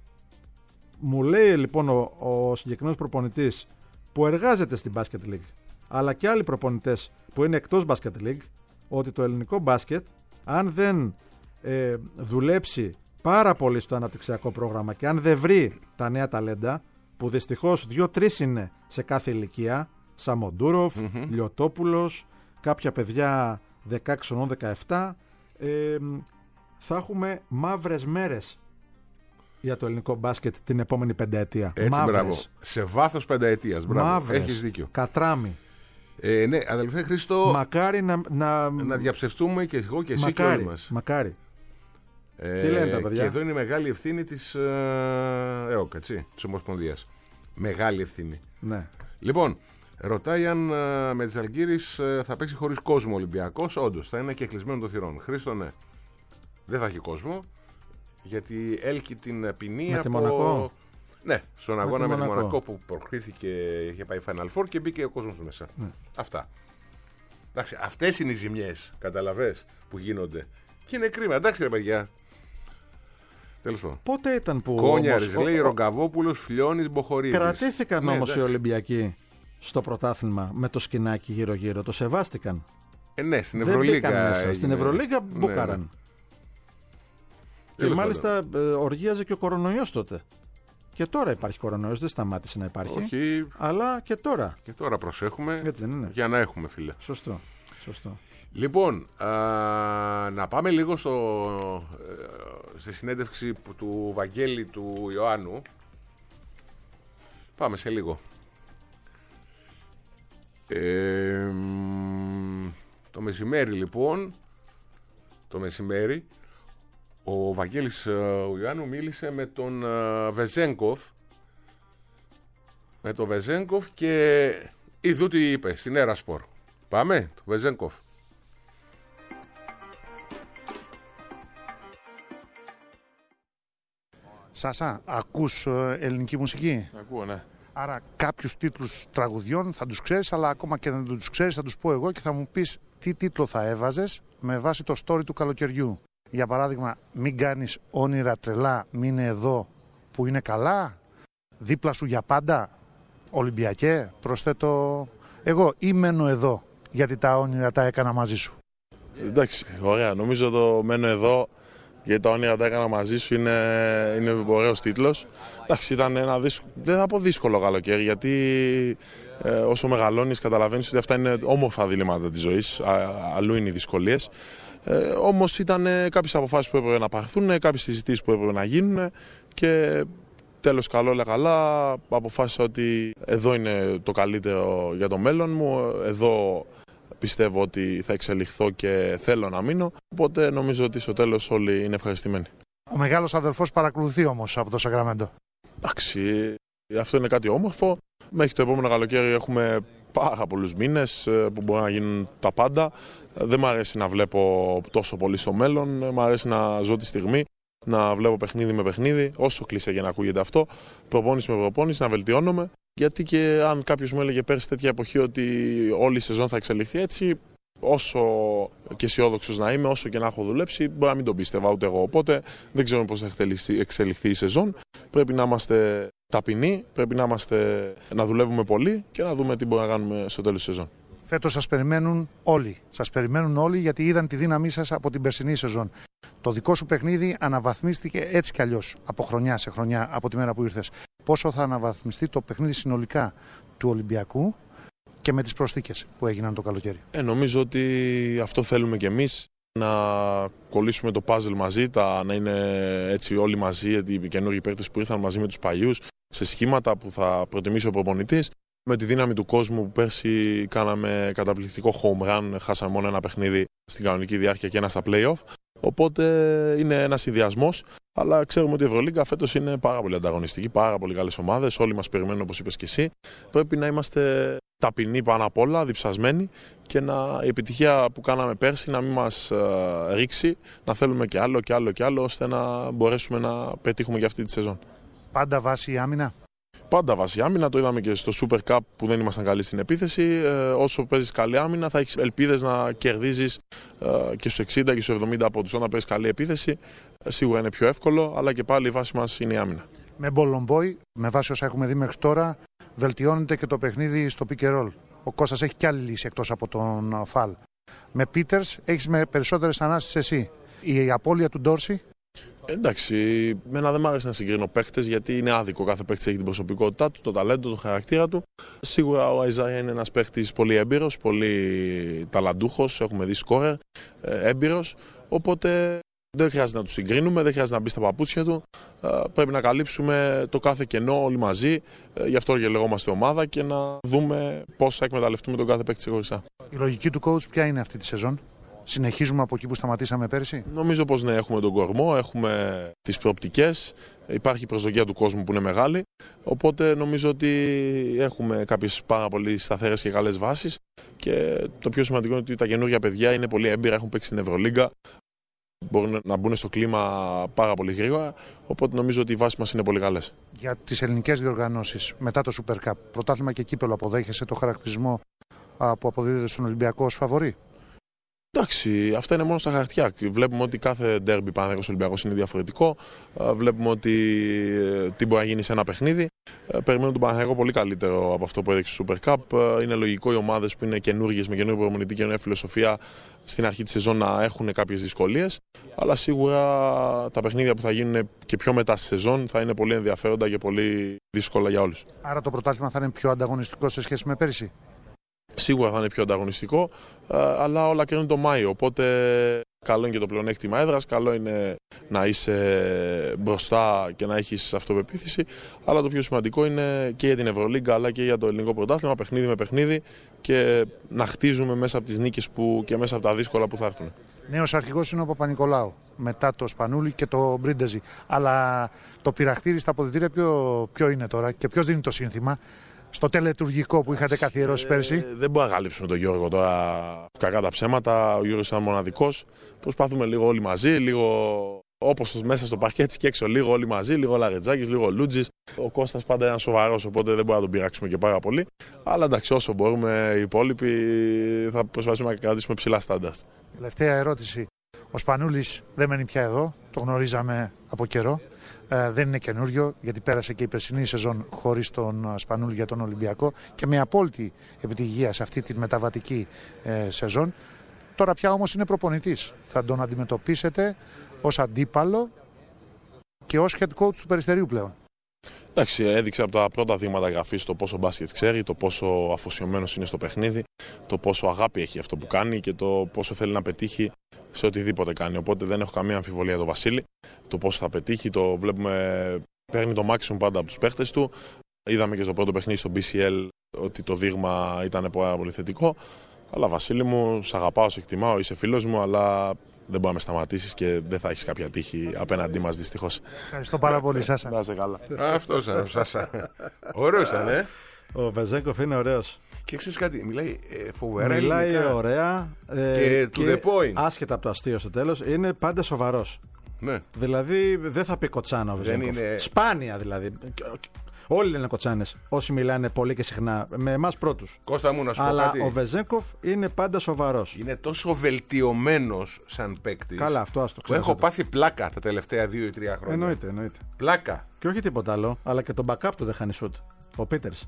Μου λέει λοιπόν ο, ο συγκεκριμένος προπονητής που εργάζεται στην Basket League, αλλά και άλλοι προπονητές που είναι εκτός Basket League, ότι το ελληνικό μπάσκετ, αν δεν ε, δουλέψει πάρα πολύ στο αναπτυξιακό πρόγραμμα και αν δεν βρει τα νέα ταλέντα, που δυστυχώς δύο-τρεις είναι σε κάθε ηλικία, Σαμοντούροφ, mm-hmm. Λιωτόπουλος, κάποια παιδιά δεκαέξι δεκαεπτά, ε, θα έχουμε μαύρες μέρες για το ελληνικό μπάσκετ την επόμενη πενταετία. Έτσι, μαύρες. Μπράβο. Σε βάθος πενταετίας. Μπράβο. Έχεις δίκιο. Κατράμι. Ε, ναι, αδελφέ Χρήστο. Μακάρι να, να... να διαψευτούμε και εγώ και εσύ μακάρι, και όλοι μας. Μακάρι. Ε, Τι λένε τα παιδιά. Και εδώ είναι η μεγάλη ευθύνη της ε, ΕΟΚ, έτσι, της Ομοσπονδίας. Μεγάλη ευθύνη. Ναι. Λοιπόν, ρωτάει αν ε, με τις Αλγύρης ε, θα παίξει χωρίς κόσμο ο Ολυμπιακός. Όντως, θα είναι και κλεισμένο των θυρών. Χρήστο, ναι. Δεν θα έχει κόσμο. Γιατί έλκει την ποινή με από... τη Μονακό. Ναι, στον αγώνα με τη Μονακό. Μονακό που προκρίθηκε, είχε πάει Final Four και μπήκε ο κόσμος μέσα. Ναι. Αυτά. Εντάξει, αυτές είναι οι ζημιές, καταλαβες, που γίνονται. Και είναι κρίμα. Εντάξει ρε παιδιά. Τέλος πάντων. Πότε ήταν που... Κόνιαρης, όμως, λέει, ο... Ρογκαβόπουλος, Φλιώνης, Μποχορίδης. Κρατήθηκαν ναι, όμως εντάξει. οι Ολυμπιακοί στο πρωτάθλημα με το σκηνάκι γύρω-γύρω. Το σεβάστηκαν. Ε, ναι, στην Δεν Ευρωλίγκα. μπήκαν μέσα. Έγινε. Στην Ευρωλίγκα μπούκαραν. Ναι, ναι. Και Τέλος μάλιστα ε, οργίαζε και ο κορονοϊός τότε. Και τώρα υπάρχει κορονοϊός, δεν σταμάτησε να υπάρχει. Όχι. Αλλά και τώρα. Και τώρα προσέχουμε. Έτσι δεν είναι. Για να έχουμε, φίλε. Σωστό. Σωστό. Λοιπόν, α, να πάμε λίγο στο, ε, στη συνέντευξη που, του Βαγγέλη του Ιωάννου. Πάμε σε λίγο. Ε, μ, το μεσημέρι λοιπόν, το μεσημέρι, ο Βαγγέλης ο Ιωάννου μίλησε με τον uh, Βεζένκοφ, με τον Βεζένκοφ και ειδού τι είπε στην Έρασπορ. Πάμε, το Βεζένκοφ. Σάσα, ακούς ε, ελληνική μουσική? Ακούω, ναι. Άρα κάποιους τίτλους τραγουδιών θα τους ξέρεις, αλλά ακόμα και δεν τους ξέρεις θα τους πω εγώ και θα μου πεις τι τίτλο θα έβαζες με βάση το story του καλοκαιριού. Για παράδειγμα, μην κάνεις όνειρα τρελά, μείνε εδώ που είναι καλά, δίπλα σου για πάντα, Ολυμπιακέ, προσθέτω εγώ ή μένω εδώ, γιατί τα όνειρα τα έκανα μαζί σου. Εντάξει, ωραία, νομίζω το μένω εδώ Γιατί τα όνειρα τα έκανα μαζί σου, είναι, είναι ωραίος τίτλος. Εντάξει, ήταν ένα δύσκολο, δεν θα πω δύσκολο καλοκαίρι, γιατί ε, όσο μεγαλώνεις καταλαβαίνεις ότι αυτά είναι όμορφα διλήμματα της ζωής, α, αλλού είναι οι δυσκολίες. Ε, όμως ήταν κάποιες αποφάσεις που έπρεπε να πάρθουν, κάποιες συζητήσεις που έπρεπε να γίνουν και τέλος καλό όλα καλά αποφάσισα ότι εδώ είναι το καλύτερο για το μέλλον μου, εδώ πιστεύω ότι θα εξελιχθώ και θέλω να μείνω, οπότε νομίζω ότι στο τέλος όλοι είναι ευχαριστημένοι. Ο μεγάλος αδελφός παρακολουθεί όμως από το Σακραμέντο. Εντάξει, αυτό είναι κάτι όμορφο. Μέχρι το επόμενο καλοκαίρι έχουμε πάρα πολλούς μήνες που μπορεί να γίνουν τα πάντα. Δεν μ' αρέσει να βλέπω τόσο πολύ στο μέλλον, μ' αρέσει να ζω τη στιγμή, να βλέπω παιχνίδι με παιχνίδι, όσο κλεισέ για να ακούγεται αυτό, προπόνηση με προπόνηση, να βελτιώνομαι. Γιατί και αν κάποιος μου έλεγε πέρσι τέτοια εποχή ότι όλη η σεζόν θα εξελιχθεί έτσι, όσο και αισιόδοξος να είμαι, όσο και να έχω δουλέψει, μπορεί να μην τον πίστευα ούτε εγώ. Οπότε δεν ξέρουμε πώς θα εξελιχθεί η σεζόν. Πρέπει να είμαστε ταπεινοί, πρέπει να, είμαστε, να δουλεύουμε πολύ και να δούμε τι μπορούμε να κάνουμε στο τέλος της σεζόν. Φέτος σας περιμένουν όλοι. Σας περιμένουν όλοι γιατί είδαν τη δύναμή σας από την περσινή σεζόν. Το δικό σου παιχνίδι αναβαθμίστηκε έτσι κι αλλιώς από χρονιά σε χρονιά από τη μέρα που ήρθες. Πόσο θα αναβαθμιστεί το παιχνίδι συνολικά του Ολυμπιακού και με τις προσθήκες που έγιναν το καλοκαίρι? Ε, νομίζω ότι αυτό θέλουμε κι εμείς. Να κολλήσουμε το puzzle μαζί, τα, να είναι έτσι όλοι μαζί, οι καινούργιοι παίκτες που ήρθαν μαζί με τους παλιούς, σε σχήματα που θα προτιμήσει ο προπονητής. Με τη δύναμη του κόσμου που πέρσι κάναμε καταπληκτικό home run, χάσαμε μόνο ένα παιχνίδι στην κανονική διάρκεια και ένα στα play-off. Οπότε είναι ένας συνδυασμός, αλλά ξέρουμε ότι η Ευρωλίγκα φέτος είναι πάρα πολύ ανταγωνιστική, πάρα πολύ καλές ομάδες, όλοι μας περιμένουν όπως είπες και εσύ. Πρέπει να είμαστε ταπεινοί πάνω απ' όλα, διψασμένοι και να, η επιτυχία που κάναμε πέρσι να μην μας uh, ρίξει, να θέλουμε και άλλο και άλλο και άλλο, ώστε να μπορέσουμε να πετύχουμε και αυτή τη σεζόν. Πάντα βάση η άμυνα. Πάντα βάση άμυνα, το είδαμε και στο Super Cup που δεν ήμασταν καλοί στην επίθεση. Ε, όσο παίζεις καλή άμυνα, θα έχεις ελπίδες να κερδίζεις ε, και στους εξήντα και στους εβδομήντα από τους. Όταν παίζεις καλή επίθεση, ε, σίγουρα είναι πιο εύκολο, αλλά και πάλι η βάση μας είναι η άμυνα. Με Μπολομπόι, με βάση όσα έχουμε δει μέχρι τώρα, βελτιώνεται και το παιχνίδι στο pick and roll. Ο Κώστας έχει κι άλλη λύση εκτός από τον Φαλ. Με Πίτερς έχεις με περισσότερες ανάστησεις εσύ. Η απώλεια του Ντόρση. Εντάξει, εμένα δεν μ' άρεσε να συγκρίνω παίχτες γιατί είναι άδικο. Κάθε παίχτης έχει την προσωπικότητά του, το ταλέντο, το χαρακτήρα του. Σίγουρα ο Αϊζάια είναι ένας παίχτης πολύ έμπειρος, πολύ ταλαντούχος. Έχουμε δει σκόρερ, έμπειρος. Οπότε δεν χρειάζεται να του συγκρίνουμε, δεν χρειάζεται να μπει στα παπούτσια του. Πρέπει να καλύψουμε το κάθε κενό όλοι μαζί. Γι' αυτό και λεγόμαστε ομάδα και να δούμε πώς θα εκμεταλλευτούμε τον κάθε παίκτη ξεχωριστά. Η λογική του coach ποια είναι αυτή τη σεζόν? Συνεχίζουμε από εκεί που σταματήσαμε πέρσι? Νομίζω πως ναι, έχουμε τον κορμό, έχουμε τις προοπτικές, υπάρχει η προσδοκία του κόσμου που είναι μεγάλη, οπότε νομίζω ότι έχουμε κάποιες πάρα πολύ σταθερές και καλές βάσεις και το πιο σημαντικό είναι ότι τα καινούργια παιδιά είναι πολύ έμπειρα, έχουν παίξει στην Ευρωλίγκα, μπορούν να μπουν στο κλίμα πάρα πολύ γρήγορα, οπότε νομίζω ότι οι βάσεις μας είναι πολύ καλές. Για τις ελληνικές διοργανώσεις μετά το Super Cup, πρωτάθλημα και κύπελο, αποδέχεσαι το χαρακτηρισμό που αποδίδεται στον Ολυμπιακό ως φαβορί? Εντάξει, αυτά είναι μόνο στα χαρτιά. Βλέπουμε ότι κάθε ντέρμπι Παναθηναϊκός Ολυμπιακός είναι διαφορετικό. Βλέπουμε ότι τι μπορεί να γίνει σε ένα παιχνίδι. Περιμένουμε τον Παναθηναϊκό πολύ καλύτερο από αυτό που έδειξε στο Super Cup. Είναι λογικό οι ομάδες που είναι καινούργιες, με καινούργια προπονητή και καινούργια φιλοσοφία στην αρχή της σεζόν να έχουν κάποιες δυσκολίες. Αλλά σίγουρα τα παιχνίδια που θα γίνουν και πιο μετά στη σεζόν θα είναι πολύ ενδιαφέροντα και πολύ δύσκολα για όλους. Άρα το πρωτάθλημα θα είναι πιο ανταγωνιστικό σε σχέση με πέρυσι? Σίγουρα θα είναι πιο ανταγωνιστικό, αλλά όλα κρίνουν το Μάιο. Οπότε καλό είναι και το πλεονέκτημα έδρας, καλό είναι να είσαι μπροστά και να έχεις αυτοπεποίθηση. Αλλά το πιο σημαντικό είναι και για την Ευρωλίγκα αλλά και για το ελληνικό πρωτάθλημα, παιχνίδι με παιχνίδι και να χτίζουμε μέσα από τις νίκες που, και μέσα από τα δύσκολα που θα έρθουν. Νέος αρχηγός είναι ο Παπα-Νικολάου, μετά το Σπανούλη και το Μπρίντεζι. Αλλά το πειραχτήρι στα αποδυτήρια ποιο, ποιο είναι τώρα και ποιος δίνει το σύνθημα? Στο τελετουργικό που είχατε καθιερώσει πέρσι. Ε, δεν μπορούμε να καλύψουμε τον Γιώργο τώρα. Κακά τα ψέματα. Ο Γιώργος ήταν μοναδικός. Προσπαθούμε λίγο όλοι μαζί, λίγο όπως μέσα στο παρκέ, έτσι και έξω. Λίγο όλοι μαζί, λίγο Λαρετζάκης, λίγο Λούτζης. Ο Κώστας πάντα είναι σοβαρός, οπότε δεν μπορούμε να τον πειράξουμε και πάρα πολύ. Αλλά εντάξει, όσο μπορούμε οι υπόλοιποι θα προσπαθήσουμε να κρατήσουμε ψηλά στάνταρτς. Τελευταία ερώτηση. Ο Σπανούλης δεν μένει πια εδώ. Το γνωρίζαμε από καιρό. Ε, δεν είναι καινούριο, γιατί πέρασε και η περσινή σεζόν χωρίς τον Σπανούλη για τον Ολυμπιακό και με απόλυτη επιτυχία σε αυτή τη μεταβατική ε, σεζόν. Τώρα πια όμως είναι προπονητής. Θα τον αντιμετωπίσετε ως αντίπαλο και ως head coach του Περιστερίου πλέον. Εντάξει, έδειξε από τα πρώτα δείγματα γραφής το πόσο μπάσκετ ξέρει, το πόσο αφοσιωμένος είναι στο παιχνίδι, το πόσο αγάπη έχει αυτό που κάνει και το πόσο θέλει να πετύχει σε οτιδήποτε κάνει. Οπότε δεν έχω καμία αμφιβολία για τον Βασίλη. Το πόσο θα πετύχει, το βλέπουμε, παίρνει το maximum πάντα από τους παίχτες του. Είδαμε και στο πρώτο παιχνίδι στο μπι σι ελ ότι το δείγμα ήταν πάρα πολύ θετικό. Αλλά Βασίλη μου, σ' αγαπάω, σε εκτιμάω, είσαι φίλος μου, αλλά δεν μπορεί να με σταματήσεις και δεν θα έχεις κάποια τύχη απέναντί μας, δυστυχώς. Ευχαριστώ πάρα πολύ, Σάσα. Να είσαι καλά. Αυτό ήταν ο Σάσα. Ωραίος ήταν, ε. Ο Βεζέγκοφ είναι ωραίος. Και ξέρεις κάτι, μιλάει ε, φοβερά Μιλάει ελληνικά. ωραία. Ε, Και to the point. άσχετα από το αστείο στο τέλος, είναι πάντα σοβαρός. Ναι. Δηλαδή δεν θα πει κοτσάνα ο Βεζέγκοφ. είναι- Σπάνια δηλαδή. Όλοι λένε κοτσάνες. Όσοι μιλάνε πολύ και συχνά. Με εμάς πρώτους. Κώστα μου, να σου πω Αλλά κάτι. ο Βεζέγκοφ είναι πάντα σοβαρός. Είναι τόσο βελτιωμένος σαν παίκτης. Καλά, αυτό ας το Που ξέρεις. έχω πάθει πλάκα τα τελευταία δύο ή τρία χρόνια. Εννοείται, εννοείται. Πλάκα. Και όχι τίποτα άλλο, αλλά και τον backup του δεν χάνει σουτ. Ο Πίτερς.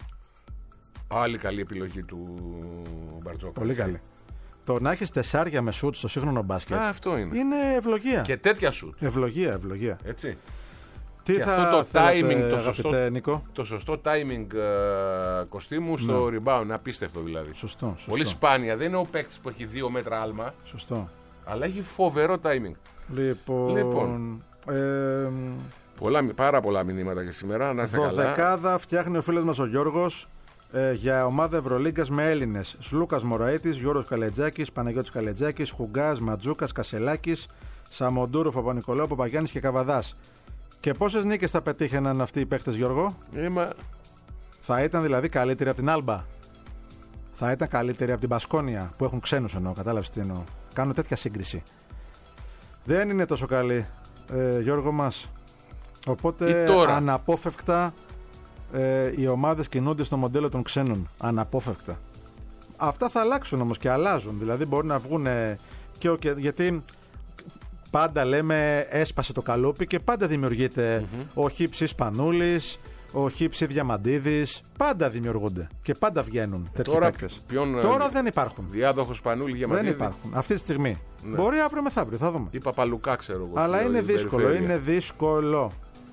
Άλλη καλή επιλογή του Μπαρτζόκα. Πολύ έτσι. καλή. Το να έχει τεσσάρια με σουτ στο σύγχρονο μπάσκετ Α, αυτό είναι. είναι ευλογία. Και τέτοια σουτ. Ευλογία, ευλογία. Έτσι. Τι Και θα αυτό το θέλατε, timing, το αγαπητέ σωστό, Νίκο? το σωστό timing ε, Κωστίμου στο rebound. Είναι απίστευτο δηλαδή. Σωστό, σωστό. Πολύ σπάνια. Δεν είναι ο παίκτης που έχει δύο μέτρα άλμα, Σωστό. αλλά έχει φοβερό timing. Λοιπόν. Λοιπόν. Ε, Πολλά, πάρα πολλά μηνύματα και σήμερα. Να είστε καλά. δωδεκάδα φτιάχνει ο φίλος μας ο Γιώργος ε, για ομάδα Ευρωλίγκας με Έλληνες. Σλούκας Μωραΐτης, Γιώργος Καλετζάκης, Παναγιώτης Καλετζάκης, Χουγκάς, Ματζούκας, Κασελάκης, Σαμοντούρου, Παπα-Νικολάου, Παπαγιάννης και Καβαδάς. Και πόσες νίκες θα πετύχαιναν αυτοί οι παίχτες, Γιώργο? Ε, μα... Θα ήταν δηλαδή καλύτεροι από την Άλμπα. Θα ήταν καλύτεροι από την Μπασκόνια που έχουν ξένους εννοώ. Κατάλαβες τι εννοώ. Κάνω τέτοια σύγκριση. Δεν είναι τόσο καλή, ε, Γιώργο μας. Οπότε Ή τώρα. αναπόφευκτα ε, οι ομάδες κινούνται στο μοντέλο των ξένων. Αναπόφευκτα. Αυτά θα αλλάξουν όμως και αλλάζουν. Δηλαδή μπορεί να βγουν και, ο- και γιατί πάντα λέμε έσπασε το καλούπι και πάντα δημιουργείται Mm-hmm. ο Χίψης Πανούλης, ο Χίψη Διαμαντίδης. Πάντα δημιουργούνται και πάντα βγαίνουν τέτοιοι τώρα παίκτες. ποιον, Τώρα ε, δεν υπάρχουν. Διάδοχος Πανούλη για Δεν υπάρχουν. Αυτή τη στιγμή. Ναι. Μπορεί αύριο μεθαύριο, θα δούμε. Ή Παπαλουκά, ξέρω εγώ. Αλλά στην είναι όλη δύσκολο. περιφέρεια. Είναι δύσκολο.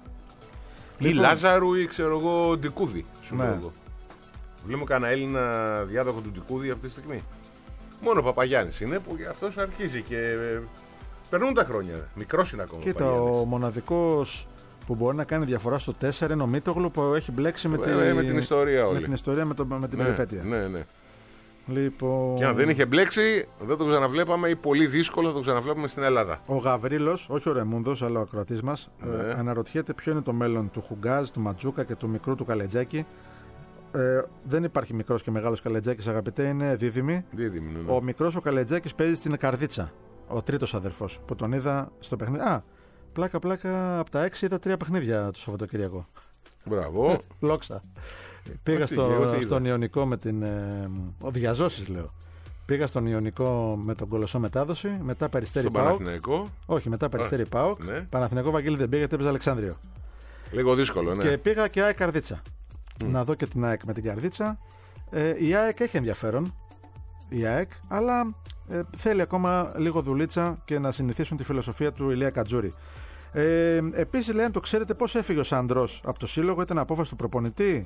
Ή Λοιπόν. Λάζαρου ή ξέρω εγώ Ντικούδη. Σου Ναι. λέω εγώ. Βλέπουμε κανένα Έλληνα διάδοχο του Ντικούδη αυτή τη στιγμή. Μόνο ο Παπαγιάννης είναι που και αυτός αρχίζει και ε, περνούν τα χρόνια. Μικρός είναι ακόμα. Κοίτα, ο ο Παπαγιάννης. μοναδικός που μπορεί να κάνει διαφορά στο τέσσερα είναι ο Μίτογλου που έχει μπλέξει με, Ε, τη... με την ιστορία όλη. με την ιστορία, με, το... με την Ναι, περιπέτεια. ναι, ναι. Λοιπόν... Και αν δεν είχε μπλέξει, δεν το ξαναβλέπαμε ή πολύ δύσκολο θα το ξαναβλέπουμε στην Ελλάδα. Ο Γαβρίλος, όχι ο Ρεμούντος, αλλά ο ακροατής μας, Ναι. ε, αναρωτιέται ποιο είναι το μέλλον του Χουγκάζ, του Ματζούκα και του μικρού του Καλετζάκη. Ε, δεν υπάρχει μικρός και μεγάλος Καλετζάκης, αγαπητέ, είναι δίδυμοι. Δίδυμη, ναι, ναι. Ο μικρός ο Καλετζάκης παίζει στην Καρδίτσα. Ο τρίτος αδερφός που τον είδα στο παιχνίδι. Α, πλάκα πλάκα από τα έξι είδα τρία παιχνίδια το Σαββατοκύριακο. Μπράβο. Λόξα. Πήγα Ό,τι- στο, ό,τι είδα. στον Ιωνικό με την. Ε, ο διαζώσεις λέω. Πήγα στον Ιωνικό με τον Κολοσσό μετάδοση. Μετά Περιστέρι Στον ΠΑΟΚ. Παναθηναϊκό. Όχι, μετά Περιστέρι ΠΑΟΚ. ναι. Παναθηναϊκό Βαγγέλη δεν πήγα γιατί έπαιζε Αλεξάνδριο. Λίγο δύσκολο, ναι. Και πήγα και ΑΕΚ Καρδίτσα. Να δω και την ΑΕΚ με την Καρδίτσα. Ε, η ΑΕΚ έχει ενδιαφέρον. Η ΑΕΚ, αλλά ε, θέλει ακόμα λίγο δουλίτσα και να συνηθίσουν τη φιλοσοφία του Ηλία Κατζούρη. Ε, Επίσης, λέει, αν το ξέρετε, πώς έφυγε ο Σαντρός από το σύλλογο, ήταν απόφαση του προπονητή.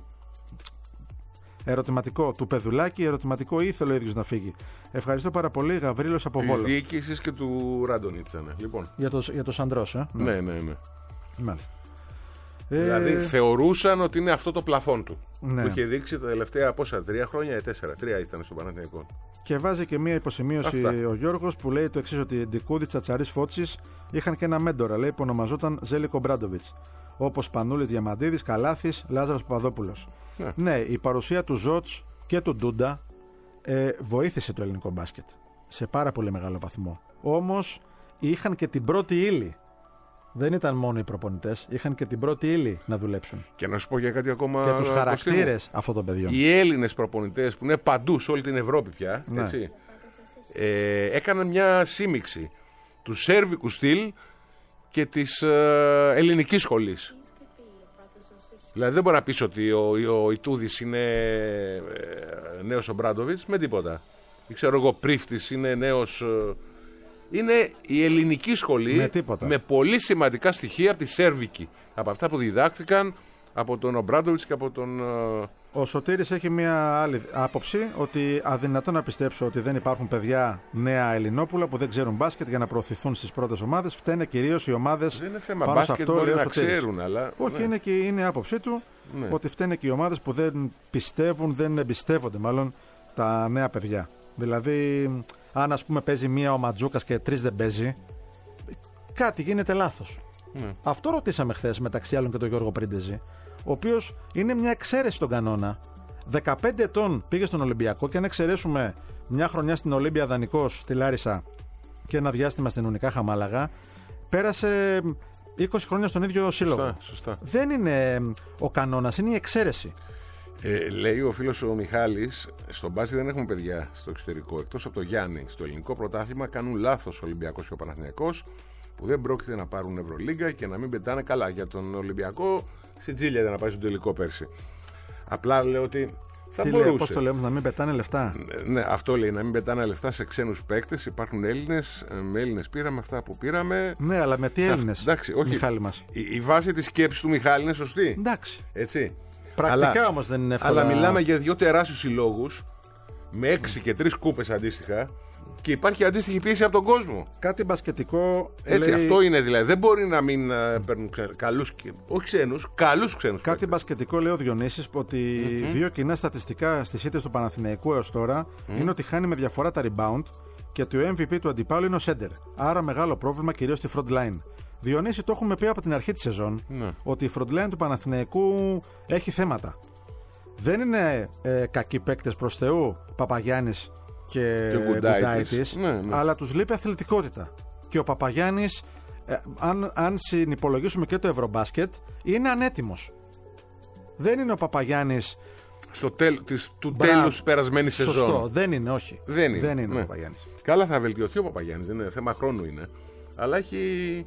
Ερωτηματικό του Πεδουλάκη, ερωτηματικό ή ήθελε ο ίδιος να φύγει. Ευχαριστώ πάρα πολύ, Γαβρίλος από Της Βόλο. διοίκησης και του Ράντονιτσα, ναι. Λοιπόν. Για το, για το Σαντρός, ε. Ναι, ναι, ναι. Μάλιστα. Δηλαδή Ε, θεωρούσαν ότι είναι αυτό το πλαφόν του. Ναι. Που είχε δείξει τα τελευταία πόσα, τρία χρόνια ή τέσσερα. Τρία ήταν στο Παναθηναϊκό. Και βάζει και μία υποσημείωση Αυτά. ο Γιώργος που λέει το εξής: ότι Ντικούδη, Τσατσαρής, Φώτσης είχαν και ένα μέντορα, λέει, που ονομαζόταν Ζέλικο Μπράντοβιτς. Όπως Πανούλης Διαμαντίδης, Καλάθης, Λάζαρος Παπαδόπουλος. Ναι. Ναι, η παρουσία του Ζότς και του Ντούντα ε, βοήθησε το ελληνικό μπάσκετ σε πάρα πολύ μεγάλο βαθμό. Όμως είχαν και την πρώτη ύλη. Δεν ήταν μόνο οι προπονητές, είχαν και την πρώτη ύλη να δουλέψουν. Και να σου πω για κάτι ακόμα. Και τους Κωστή μου. χαρακτήρες αυτών των παιδιών. Οι Έλληνες προπονητές που είναι παντού σε όλη την Ευρώπη πια, Ναι. έτσι, ε, έκαναν μια σύμιξη του σέρβικου στυλ και της ε, ελληνικής σχολής. Δηλαδή δεν μπορεί να πεις ότι ο, ο, ο Ιτούδης είναι ε, νέος ο Μπράντοβιτς με τίποτα. Ή ξέρω εγώ Πρίφτης είναι νέος ε, είναι η ελληνική σχολή με, τίποτα. με πολύ σημαντικά στοιχεία από τη Σέρβικη. Από αυτά που διδάχθηκαν από τον Ομπράντοβιτς και από τον... Ο Σωτήρης έχει μια άλλη άποψη, ότι αδυνατό να πιστέψω ότι δεν υπάρχουν παιδιά νέα Ελληνόπουλα που δεν ξέρουν μπάσκετ για να προωθηθούν στις πρώτες ομάδες. Φταίνε κυρίως οι ομάδες. Δεν είναι θέμα πάνω μπάσκετ, σε αυτό, μπορεί λέει ο να Σωτήρης. ξέρουν, αλλά... Όχι, ναι. είναι και είναι η άποψή του, ναι. ότι φταίνε και οι ομάδες που δεν πιστεύουν, δεν εμπιστεύονται μάλλον τα νέα παιδιά. Δηλαδή, αν ας πούμε παίζει μία ο Ματζούκας και τρεις δεν παίζει, κάτι γίνεται λάθος. Ναι. Αυτό ρωτήσαμε χθες μεταξύ άλλων και τον Γιώργο Πρίντεζη, ο οποίος είναι μια εξαίρεση στον κανόνα. δεκαπέντε ετών πήγε στον Ολυμπιακό και αν εξαιρέσουμε μια χρονιά στην Ολύμπια δανεικός στη Λάρισα και ένα διάστημα στην Ουνικάχα Μάλαγα, πέρασε είκοσι χρόνια στον ίδιο σύλλογο. Σωστά, σωστά. Δεν είναι ο κανόνας, είναι η εξαίρεση. Ε, λέει ο φίλος ο Μιχάλης, στον μπάσκετ δεν έχουμε παιδιά στο εξωτερικό. Εκτός από το Γιάννη, στο ελληνικό πρωτάθλημα κάνουν λάθος ο Ολυμπιακός και ο Παναθηναϊκός, που δεν πρόκειται να πάρουν Ευρωλίγκα και να μην πετάνε καλά. Για τον Ολυμπιακό, στην Τζίλια ήταν να πάει στο τελικό πέρσι. Απλά λέω ότι θα Τι μπορούσε. λέει, πώς το λέμε, να μην πετάνε λεφτά. Ναι, αυτό λέει, να μην πετάνε λεφτά σε ξένους παίκτες. Υπάρχουν Έλληνες, με Έλληνες πήραμε αυτά που πήραμε. Ναι, αλλά με τι Έλληνες, εντάξει, όχι, Μιχάλη μας. Η, η βάση της σκέψης του Μιχάλη είναι σωστή. Εντάξει. Έτσι. Πρακτικά αλλά, όμως δεν είναι εύκολα. Αλλά μιλάμε για δύο τεράστιους συλλόγους με έξι και τρεις κούπες αντίστοιχα και υπάρχει αντίστοιχη πίεση από τον κόσμο. Κάτι μπασκετικό. Έτσι, λέει... αυτό είναι δηλαδή. Δεν μπορεί να μην uh, παίρνουν ξε... καλούς, όχι ξένους, καλούς ξένους. Κάτι παίκτες. Μπασκετικό λέει ο Διονύσης, ότι mm-hmm. δύο κοινά στατιστικά στις ήττες του Παναθηναϊκού έως τώρα mm. είναι ότι χάνει με διαφορά τα rebound και ότι ο εμ βι πι του αντιπάλου είναι ο center. Άρα μεγάλο πρόβλημα κυρίως στη front line. Διονύση, το έχουμε πει από την αρχή της σεζόν ναι. ότι η front line του Παναθηναϊκού έχει θέματα. Δεν είναι ε, κακοί παίκτες προς Θεού, Παπαγιάννης και, και Γκουντάιτης, ναι, ναι. αλλά τους λείπει αθλητικότητα. Και ο Παπαγιάννης, ε, αν, αν συνυπολογίσουμε και το Ευρωμπάσκετ, είναι ανέτοιμος. Δεν είναι ο Παπαγιάννης στο τέλ, της, του τέλους της περασμένης σεζόν. Σωστό, δεν είναι, όχι. Δεν είναι, δεν είναι ναι. ο Παπαγιάννης. Καλά, θα βελτιωθεί ο Παπαγιάννης, δεν είναι θέμα χρόνου είναι. Αλλά έχει...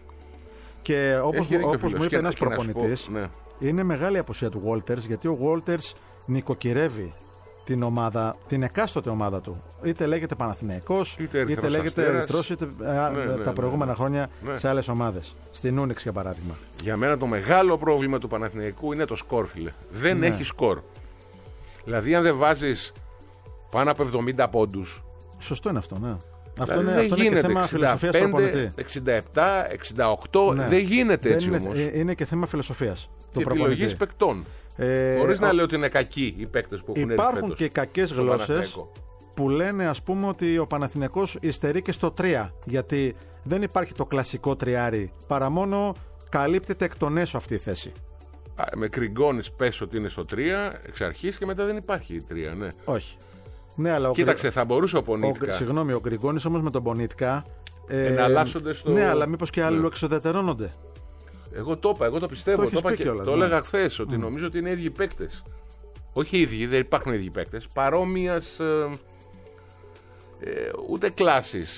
Και όπως, όπως μου είπε ένας προπονητής, ναι. είναι μεγάλη απουσία του Walters, γιατί ο Walters νοικοκυρεύει την ομάδα, την εκάστοτε ομάδα του. Είτε λέγεται Παναθηναϊκός, είτε, είτε λέγεται Ερυθρός, είτε ναι, τα ναι, προηγούμενα ναι, χρόνια ναι. σε άλλες ομάδες. Στην Ούνιξ για παράδειγμα. Για μένα το μεγάλο πρόβλημα του Παναθηναϊκού είναι το σκορ, φίλε. Δεν ναι. έχει σκορ. Δηλαδή, αν δεν βάζεις πάνω από εβδομήντα πόντους. Σωστό είναι αυτό, ναι. Αυτό δηλαδή, είναι, δεν αυτό γίνεται. είναι και θέμα φιλοσοφίας προπονητή. εξήντα επτά, εξήντα οκτώ, ναι. δεν γίνεται δεν έτσι είναι, όμως. Είναι και θέμα φιλοσοφίας. Και επιλογής παικτών. Ε, Χωρίς ο... να λέω ότι είναι κακοί οι παίκτες που έχουν έρθει. Υπάρχουν και κακές γλώσσες που λένε, ας πούμε, ότι ο Παναθηναϊκός υστερεί και στο τρία. Γιατί δεν υπάρχει το κλασικό τριάρι, παρά μόνο καλύπτεται εκ των έσω αυτή η θέση. Α, με Γκριγκόνης πες ότι είναι στο τρία εξ αρχής και μετά δεν υπάρχει τρία, ναι. Όχι. Ναι, αλλά ο Κοίταξε, θα μπορούσε ο Πονίτκα. Ο, συγγνώμη, ο Γκριγκόνης όμως με τον Πονίτκα. Ε, εναλλάσσονται στο. Ναι, αλλά μήπως και άλλοι ναι. εξοδετερώνονται. Εγώ το είπα, εγώ το πιστεύω. Το, το, είπα και, κιόλας, το ναι. έλεγα χθες ότι mm. νομίζω ότι είναι ίδιοι παίκτες. Όχι ίδιοι, δεν υπάρχουν ίδιοι παίκτες. Παρόμοιας. Ε, ε, ούτε κλάσης.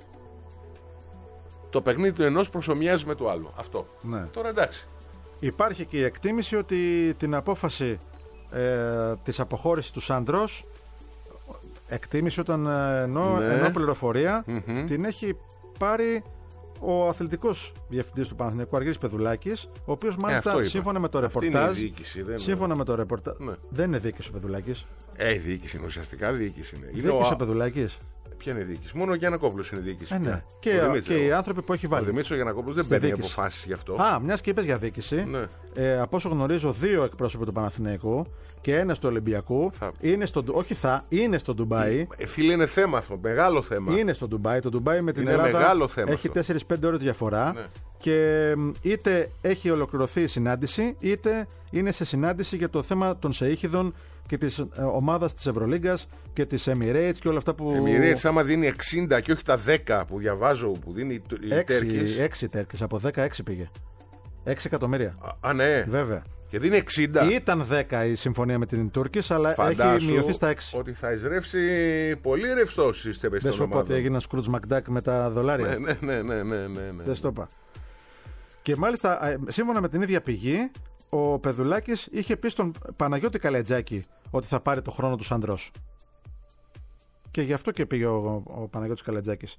Το παιχνίδι του ενός προσομοιάζει με το άλλο. Αυτό. Ναι. Τώρα εντάξει. Υπάρχει και η εκτίμηση ότι την απόφαση ε, της αποχώρησης του Σάντρος, εκτίμηση όταν ε, ενώ, ναι. ενώ πληροφορία, mm-hmm. την έχει πάρει ο αθλητικός διευθυντής του Παναθηναϊκού, Αργύρης Πεδουλάκης, ο οποίος μάλιστα ε, σύμφωνα με το ρεπορτάζ. Διοίκηση, δεν σύμφωνα είναι. με το ρεπορτάζ. Ναι. Δεν είναι διοίκηση ο Πεδουλάκης. Ε, η διοίκηση είναι ουσιαστικά διοίκηση. Είναι. Διοίκηση ο... ο Πεδουλάκης. Ποια είναι η διοίκηση? Μόνο ο Γιαννακόπουλος είναι διοίκηση. Ε, ναι. Και, και οι άνθρωποι που έχει βάλει. Ο Δημήτρης ο Γιαννακόπουλος δεν παίρνει αποφάσεις γι' αυτό. Α, μιας και είπες για διοίκηση. Ναι. Ε, από όσο γνωρίζω, δύο εκπρόσωποι του Παναθηναϊκού και ένας του Ολυμπιακού θα... είναι στο, όχι θα, είναι στο Ντουμπάι. Ε, φίλε, είναι θέμα αυτό. Μεγάλο θέμα. Είναι στο Ντουμπάι. Το Ντουμπάι με την είναι Ελλάδα μεγάλο θέμα έχει τέσσερις πέντε ώρες διαφορά. Ναι. Και είτε έχει ολοκληρωθεί η συνάντηση, είτε είναι σε συνάντηση για το θέμα των Σεΐχιδων και της ε, ομάδας της Ευρωλίγκας και της Emirates και όλα αυτά που. Emirates, άμα δίνει εξήντα και όχι τα δέκα που διαβάζω που δίνει η Τέρκης. έξι Τέρκης, από δέκα έξι πήγε. έξι εκατομμύρια. Α, ναι. Βέβαια. Και δίνει εξήντα. Ήταν δέκα η συμφωνία με την Τούρκης, αλλά φαντάσου έχει μειωθεί στα έξι. Ότι θα εισρεύσει πολύ ρευστό στις τσέπες των ομάδων. Δεν σου πω ότι έγινε Σκρούτζ Μακντάκ με τα δολάρια. Ναι, ναι, ναι, ναι, ναι, ναι. Δεν στο είπα. Και μάλιστα, σύμφωνα με την ίδια πηγή, ο Πεδουλάκης είχε πει στον Παναγιώτη Καλετζάκη ότι θα πάρει το χρόνο του Σαντρός. Και γι' αυτό και πήγε ο, ο Παναγιώτης Καλετζάκης.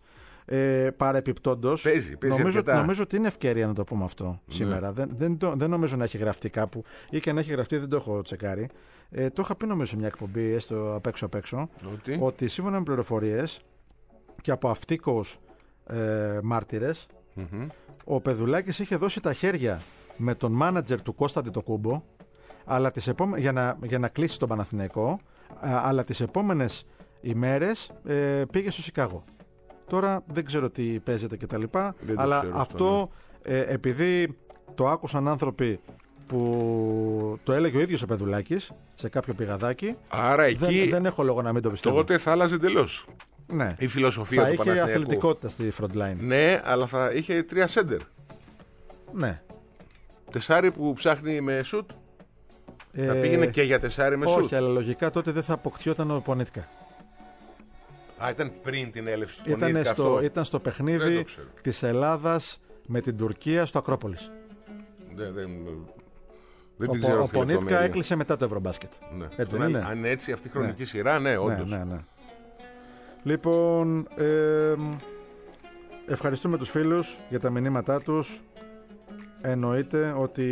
Ε, Παρεπιπτόντως, παίζει, παίζει νομίζω, αρκετά. νομίζω ότι είναι ευκαιρία να το πούμε αυτό ναι. σήμερα. Δεν, δεν, το, δεν νομίζω να έχει γραφτεί κάπου, ή και να έχει γραφτεί δεν το έχω τσεκάρει. Ε, το είχα πει νομίζω σε μια εκπομπή, έστω απ' έξω απ' έξω, ότι, ότι σύμφωνα με πληροφορίες και από αυτίκως ε, μάρτυρες, mm-hmm. ο Πεδουλάκης είχε δώσει τα χέρια με τον μάνατζερ του Κώστα Αντιτοκούμπο, αλλά τις επόμε... για, να, για να κλείσει τον Παναθηναϊκό, αλλά τις επόμενες ημέρες ε, πήγε στο Σικάγο. Τώρα δεν ξέρω τι παίζεται κτλ. Αλλά ξέρω αυτό, ναι. ε, επειδή το άκουσαν άνθρωποι που το έλεγε ο ίδιος ο Πεδουλάκης σε κάποιο πηγαδάκι, άρα εκεί δεν, δεν έχω λόγο να μην το πιστεύω. Τότε θα άλλαζε εντελώς. Ναι. Η φιλοσοφία θα του Παναθηναϊκού. είχε αθλητικότητα στη front line. Ναι, αλλά θα είχε τρία σέντερ. Ναι. Τεσάρι που ψάχνει με σουτ. Ε, θα πήγαινε και για τεσάρι με όχι, σουτ. Όχι, αλλά λογικά τότε δεν θα αποκτιόταν ο Πονίτικα. Α, ήταν πριν την έλευση του ήταν Πονίτικα στο, αυτό. Ήταν στο παιχνίδι της Ελλάδας με την Τουρκία στο Ακρόπολης. Δεν, δεν, δεν ο, την ξέρω. Ο Πονίτικα έκλεισε μετά το Ευρωμπάσκετ. Ναι. Έτσι δεν είναι. Αν είναι έτσι αυτή η χρονική ναι. σειρά, ναι, όντως. Ναι, ναι, ναι. Λοιπόν, ε, ευχαριστούμε τους φίλους για τα μηνύματά τους. Εννοείται ότι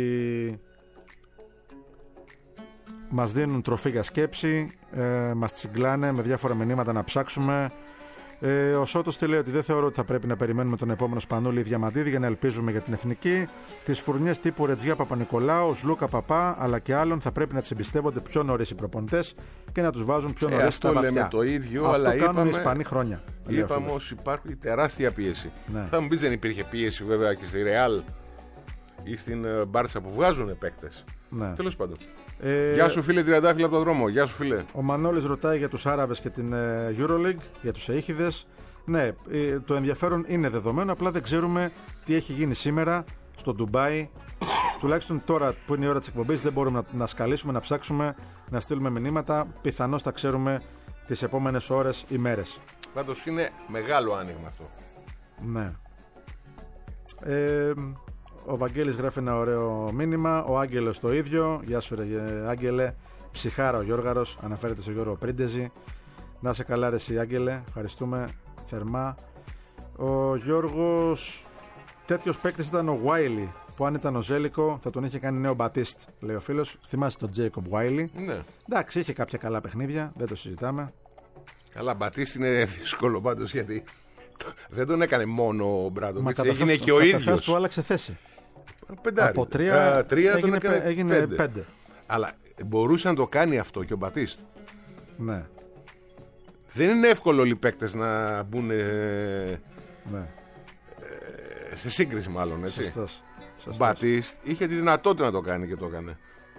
μας δίνουν τροφή για σκέψη, ε, μας τσιγκλάνε με διάφορα μηνύματα να ψάξουμε. Ε, ο Σώτος τι λέει, ότι δεν θεωρώ ότι θα πρέπει να περιμένουμε τον επόμενο Σπανούλη ή Διαμαντίδη για να ελπίζουμε για την εθνική. Τις φουρνιές τύπου Ρετζιά Παπα-Νικολάου, Λούκα Παπά αλλά και άλλων θα πρέπει να τις εμπιστεύονται πιο νωρίς οι προπονητές και να τους βάζουν πιο νωρίς ε, στα βαθιά. Αυτό λέμε το ίδιο, αυτό αλλά κάνουν είπαμε, οι Ισπανοί χρόνια. Είπαμε ότι υπάρχει τεράστια πίεση. Ναι. Θα μου πεις δεν υπήρχε πίεση βέβαια και στη Ρεάλ ή στην Μπάρτσα που βγάζουν παίκτες. Ναι. Τέλος πάντων. Ε, Γεια σου φίλε Τριαντάφυλλα από τον δρόμο. Γεια σου φίλε. Ο Μανώλης ρωτάει για τους Άραβες και την ε, Euroleague, για τους Αΐχηδες. Ναι, ε, το ενδιαφέρον είναι δεδομένο, απλά δεν ξέρουμε τι έχει γίνει σήμερα στο Ντουμπάι. Τουλάχιστον τώρα που είναι η ώρα της εκπομπής δεν μπορούμε να, να σκαλίσουμε, να ψάξουμε, να στείλουμε μηνύματα. Πιθανώς τα ξέρουμε τις επόμενες ώρες ή μέρες. Πάντως είναι μεγάλο άνοιγμα αυτό. Ναι. Ε, ο Βαγγέλης γράφει ένα ωραίο μήνυμα. Ο Άγγελος το ίδιο. Γεια σου ρε Άγγελε. Ψυχάρα ο Γιώργαρος. Αναφέρεται στο Γιώργο Πρίντεζη. Να σε καλά ρε εσύ Άγγελε. Ευχαριστούμε θερμά. Ο Γιώργος, τέτοιος παίκτης ήταν ο Βάιλι, που αν ήταν ο Ζέλικο θα τον είχε κάνει νέο Μπατίστ, λέει ο φίλος. Θυμάσαι τον Τζέικομπ Βάιλι. Ναι. Εντάξει, είχε κάποια καλά παιχνίδια, δεν το συζητάμε. Καλά, Μπατίστ είναι δύσκολο πάντως γιατί δεν τον έκανε μόνο ο Μπράντοβιτς, έγινε και ο ίδιος. Καταρχάς του άλλαξε θέση. Πεντάρι. Από τρία, Α, τρία έγινε, τον έκανε έγινε πέντε. πέντε. Αλλά μπορούσε να το κάνει αυτό και ο Μπατίστ. Ναι. Δεν είναι εύκολο οι παίκτες να μπουν ε, ναι. ε, σε σύγκριση μάλλον, έτσι. Σωστός. Σωστός. Μπατίστ είχε τη δυνατότητα να το κάνει και το έκανε.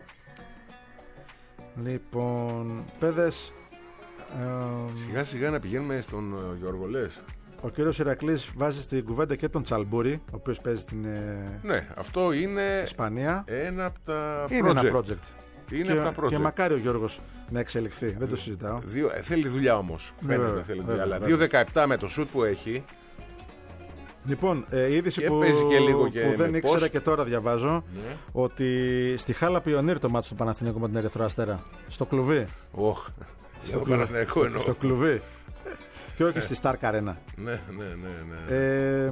Λοιπόν, παιδες, ε, σιγά σιγά να πηγαίνουμε στον uh, Γιώργο, λες. Ο κύριος Ηρακλής βάζει στην κουβέντα και τον Τσαλμπούρη, ο οποίος παίζει στην ε, ναι, αυτό είναι Ισπανία. Ένα από τα είναι project. ένα project. Είναι και, από τα project. Και μακάρι ο Γιώργος να εξελιχθεί. Δεν το συζητάω. Δύο, ε, θέλει δουλειά όμως. Ναι, βέβαια, θέλει βέβαια, δουλειά. Αλλά βέβαια. δύο δεκαεπτά με το σουτ που έχει. Λοιπόν, ε, η είδηση και που, και λίγο και που δεν ήξερα πώς. και τώρα διαβάζω, ναι. ότι στη Χάλα Πιονίρ το μάτσο του Παναθηναϊκού με την Ερυθρό Αστέρα. Στο κλουβί. Oh, στο, κλου... στο, στο κλουβί. Και όχι στη Stark Arena. Ναι, ναι, ναι, ναι. Ε,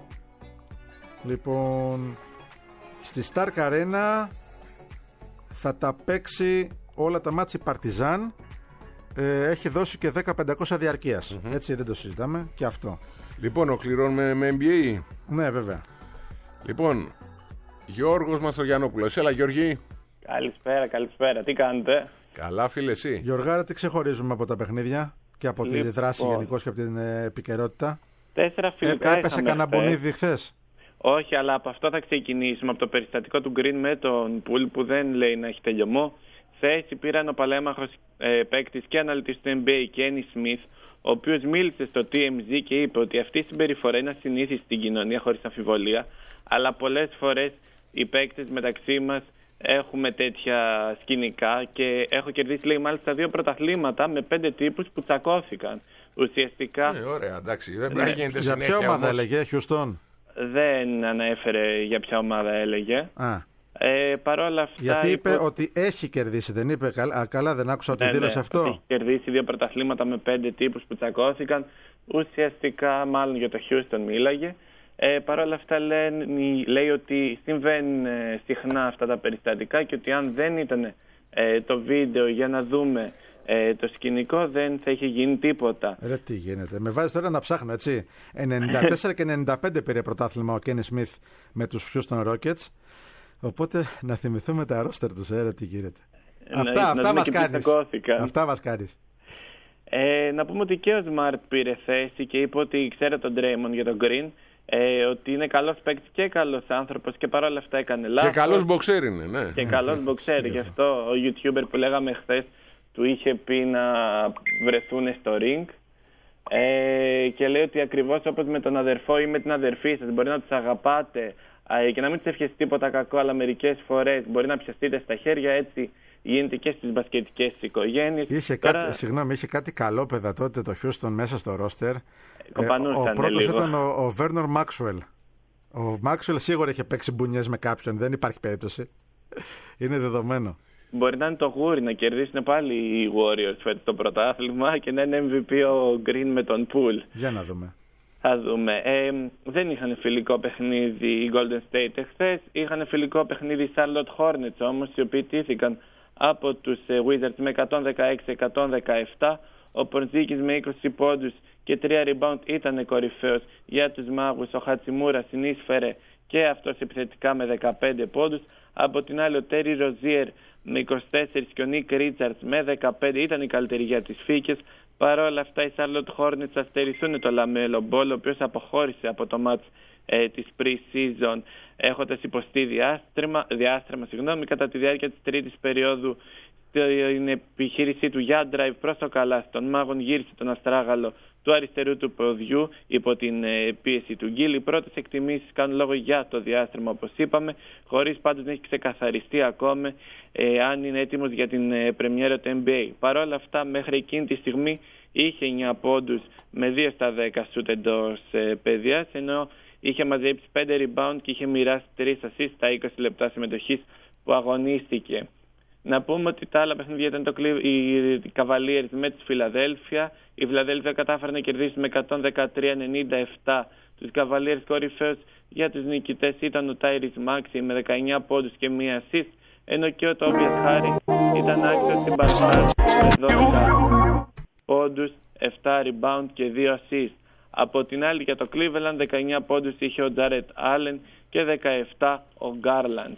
λοιπόν, στη Stark Arena θα τα παίξει όλα τα μάτς η Παρτιζάν. Ε, έχει δώσει και δέκα πεντακόσια διαρκείας. Mm-hmm. Έτσι δεν το συζητάμε και αυτό. Λοιπόν, ολοκληρώνουμε με Εν Μπι Έι. Ναι, βέβαια. Λοιπόν, Γιώργος Μαστογιαννόπουλος. Έλα, Γιώργη. Καλησπέρα, καλησπέρα. Τι κάνετε? Καλά, φίλε, εσύ. Γιωργάρα, τι ξεχωρίζουμε από τα παιχνίδια και από λοιπόν. τη δράση γενικώς και από την ε, επικαιρότητα? Τέσσερα φιλικά. Ε, έπεσε κανένα μπονίδι χθες? Όχι, αλλά από αυτό θα ξεκινήσουμε. Από το περιστατικό του Green με τον Πουλ που δεν λέει να έχει τελειωμό. Θέση πήραν ο παλέμαχος ε, παίκτης και αναλυτής του Εν Μπι Έι, Κένι Σμιθ, ο οποίος μίλησε στο τι εμ ζι και είπε ότι αυτή η συμπεριφορά είναι ασυνήθιστη στην κοινωνία χωρίς αμφιβολία, αλλά πολλές φορές οι παίκτες μεταξύ μας έχουμε τέτοια σκηνικά και έχω κερδίσει, λέει, μάλιστα δύο πρωταθλήματα με πέντε τύπους που τσακώθηκαν. Ουσιαστικά. Ε, ωραία, εντάξει, δεν πρέπει να γίνεται συνέχεια. Για ποια ομάδα όμως. έλεγε, Χιουστόν? Δεν ανέφερε για ποια ομάδα έλεγε. Α. Ε, παρόλα αυτά, γιατί είπε υπό... ότι έχει κερδίσει, δεν είπε? Καλά, καλά δεν άκουσα ότι ναι, δήλωσε ναι, αυτό. Έχει κερδίσει δύο πρωταθλήματα με πέντε τύπους που τσακώθηκαν. ουσιαστικά μάλλον για το Houston μίλαγε. Ε, Παρ' όλα αυτά λέει, λέει ότι συμβαίνουν ε, συχνά αυτά τα περιστατικά και ότι αν δεν ήταν ε, το βίντεο για να δούμε ε, το σκηνικό δεν θα είχε γίνει τίποτα. Ρε τι γίνεται, με βάζεις τώρα να ψάχνω, έτσι. ενενήντα τέσσερα και ενενήντα πέντε πήρε πρωτάθλημα ο Κένι Σμιθ με τους Houston Rockets, οπότε να θυμηθούμε τα ρόστερ τους, ρε τι γίνεται. Να, αυτά, να αυτά, μας κάνεις. αυτά μας κάνεις. Ε, να πούμε ότι και ο Smart πήρε θέση και είπε ότι ξέρει τον Draymond για τον Green, ε, ότι είναι καλός παίκτης και καλός άνθρωπος και παρόλα αυτά έκανε λάθος. Και καλός μποξέρ είναι, ναι. Και καλός μποξέρ, γι' αυτό ο YouTuber που λέγαμε χθες του είχε πει να βρεθούν στο ring. Ε, και λέει ότι ακριβώς όπως με τον αδερφό ή με την αδερφή σας μπορεί να τους αγαπάτε ε, και να μην τους ευχαριστεί τίποτα κακό, αλλά μερικές φορές μπορεί να πιαστείτε στα χέρια, έτσι γίνεται και στις μπασκετικές οικογένειες. Είχε Τώρα... κάτι, συγγνώμη, είχε κάτι καλόπαιδα τότε το Houston μέσα στο ρόστερ. Ε, ο ο πρώτος λίγο. ήταν ο, ο Βέρνορ Μάξουελ. Ο Μάξουελ σίγουρα είχε παίξει μπουνιές με κάποιον, δεν υπάρχει περίπτωση. Είναι δεδομένο. Μπορεί να είναι το γούρι να κερδίσουν πάλι οι Warriors φέτος το πρωτάθλημα και να είναι εμ βι πι ο Green με τον Poole. Για να δούμε. Θα δούμε. Ε, δεν είχαν φιλικό παιχνίδι οι Golden State εχθές. Είχαν φιλικό παιχνίδι οι Charlotte Hornets όμως, οι οποίοι τύθηκαν από τους Wizards με εκατόν δεκαέξι εκατόν δεκαεπτά. Ο Πορτζίκης με είκοσι πόντους και τρία rebound ήταν κορυφαίος για τους μάγους. Ο Χατσιμούρα συνείσφερε και αυτός επιθετικά με δεκαπέντε πόντους. Από την άλλη ο Τέρι Ροζίερ με είκοσι τέσσερα και ο Νίκ Ρίτσαρτς με δεκαπέντε ήταν η καλύτερη για τις φύκες. Παρ' όλα αυτά οι Charlotte Hornets θα στερηθούν το Λαμέλο Μπολ, ο οποίος αποχώρησε από το μάτς ε, της pre-season έχοντας υποστεί διάστρεμα, διάστρεμα συγγνώμη, κατά τη διάρκεια της τρίτης περίοδου. Την επιχείρησή του για drive προς το καλάθι των μάγων γύρισε τον αστράγαλο του αριστερού του ποδιού υπό την ε, πίεση του Γκίλ. Οι πρώτες εκτιμήσεις κάνουν λόγο για το διάστρεμα, όπως είπαμε, χωρίς πάντως να έχει ξεκαθαριστεί ακόμα ε, αν είναι έτοιμος για την ε, πρεμιέρα του N B A. Παρ' όλα αυτά, μέχρι εκείνη τη στιγμή είχε εννιά πόντους με δύο στα δέκα σουτ εντός ε, παιδιάς, ενώ είχε μαζέψει πέντε rebound και είχε μοιράσει τρία assists στα είκοσι λεπτά συμμετοχής που αγωνίστηκε. Να πούμε ότι τα άλλα παιχνίδια ήταν το, οι Cavaliers με τη Φιλαδέλφια. Η Φιλαδέλφια κατάφερε να κερδίσει με εκατόν δεκατρία ενενήντα επτά τους Cavaliers. Κορυφαίος για τους νικητές ήταν ο Tyrese Maxey με δεκαεννιά πόντους και μία assist, ενώ και ο Tobias Harris ήταν άξιος στην παραστάση με δώδεκα πόντους, επτά rebound και δύο assist. Από την άλλη για το Cleveland δεκαεννιά πόντους είχε ο Jarrett Allen και δεκαεπτά ο Garland.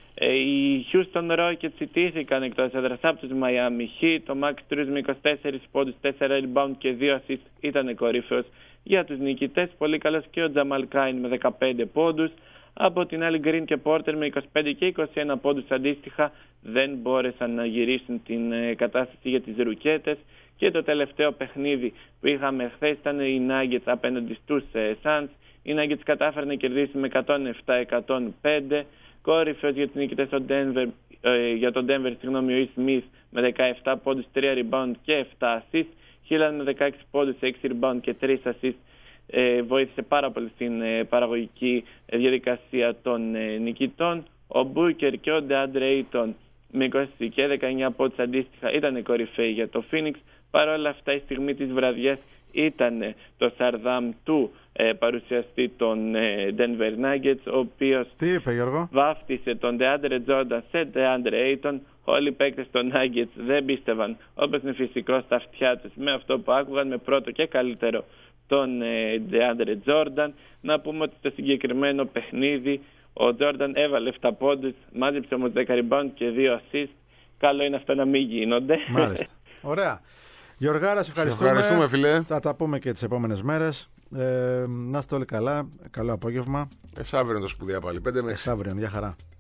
Οι Houston Rockets ιτήθηκαν εκτός έδρας από τους Miami Heat. Το Max Strus με είκοσι τέσσερα πόντους, τέσσερα rebound και δύο assist ήταν κορυφαίος για τους νικητές. Πολύ καλός και ο Jamal Cain με δεκαπέντε πόντους. Από την άλλη Green και Porter με είκοσι πέντε και είκοσι ένα πόντους αντίστοιχα δεν μπόρεσαν να γυρίσουν την κατάσταση για τις ρουκέτες. Και το τελευταίο παιχνίδι που είχαμε χθες ήταν οι Nuggets απέναντι στους Suns. Οι Nuggets κατάφεραν να κερδίσουν με εκατόν επτά εκατόν πέντε. Κορυφαίος για τους νικητές Denver, ε, για τον Denver, συγγνώμη, ο E. Smith με δεκαεπτά πόντους, τρία rebound και επτά assist. Χίλαν με δεκαέξι πόντους, έξι rebound και τρία assist. Ε, βοήθησε πάρα πολύ στην ε, παραγωγική διαδικασία των ε, νικητών. Ο Booker και ο DeAndre Ayton με είκοσι και δεκαεννιά πόντους αντίστοιχα ήταν κορυφαίοι για το Phoenix. Παρ' όλα αυτά η στιγμή της βραδιάς ήταν το Σαρδάμ του ε, παρουσιαστή των ε, Denver Nuggets, ο οποίος Τι είπε, Γιώργο? βάφτισε τον DeAndre Jordan σε DeAndre Ayton. Όλοι οι παίκτες των Nuggets δεν πίστευαν, όπως είναι φυσικό, στα αυτιά τους με αυτό που άκουγαν, με πρώτο και καλύτερο τον ε, DeAndre Jordan. Να πούμε ότι στο συγκεκριμένο παιχνίδι ο Jordan έβαλε επτά πόντους, μάζεψε όμως δέκα rebound και δύο assist. Καλό είναι αυτό να μην γίνονται. Μάλιστα. Ωραία. Γιωργάρα, σε ευχαριστούμε. Σε ευχαριστούμε, φίλε. Θα τα πούμε και τις επόμενες μέρες. Ε, να είστε όλοι καλά. Καλό απόγευμα. Εσάβριον το σπουδαία πάλι. πέντε με έξι. Εσάβριον, για χαρά.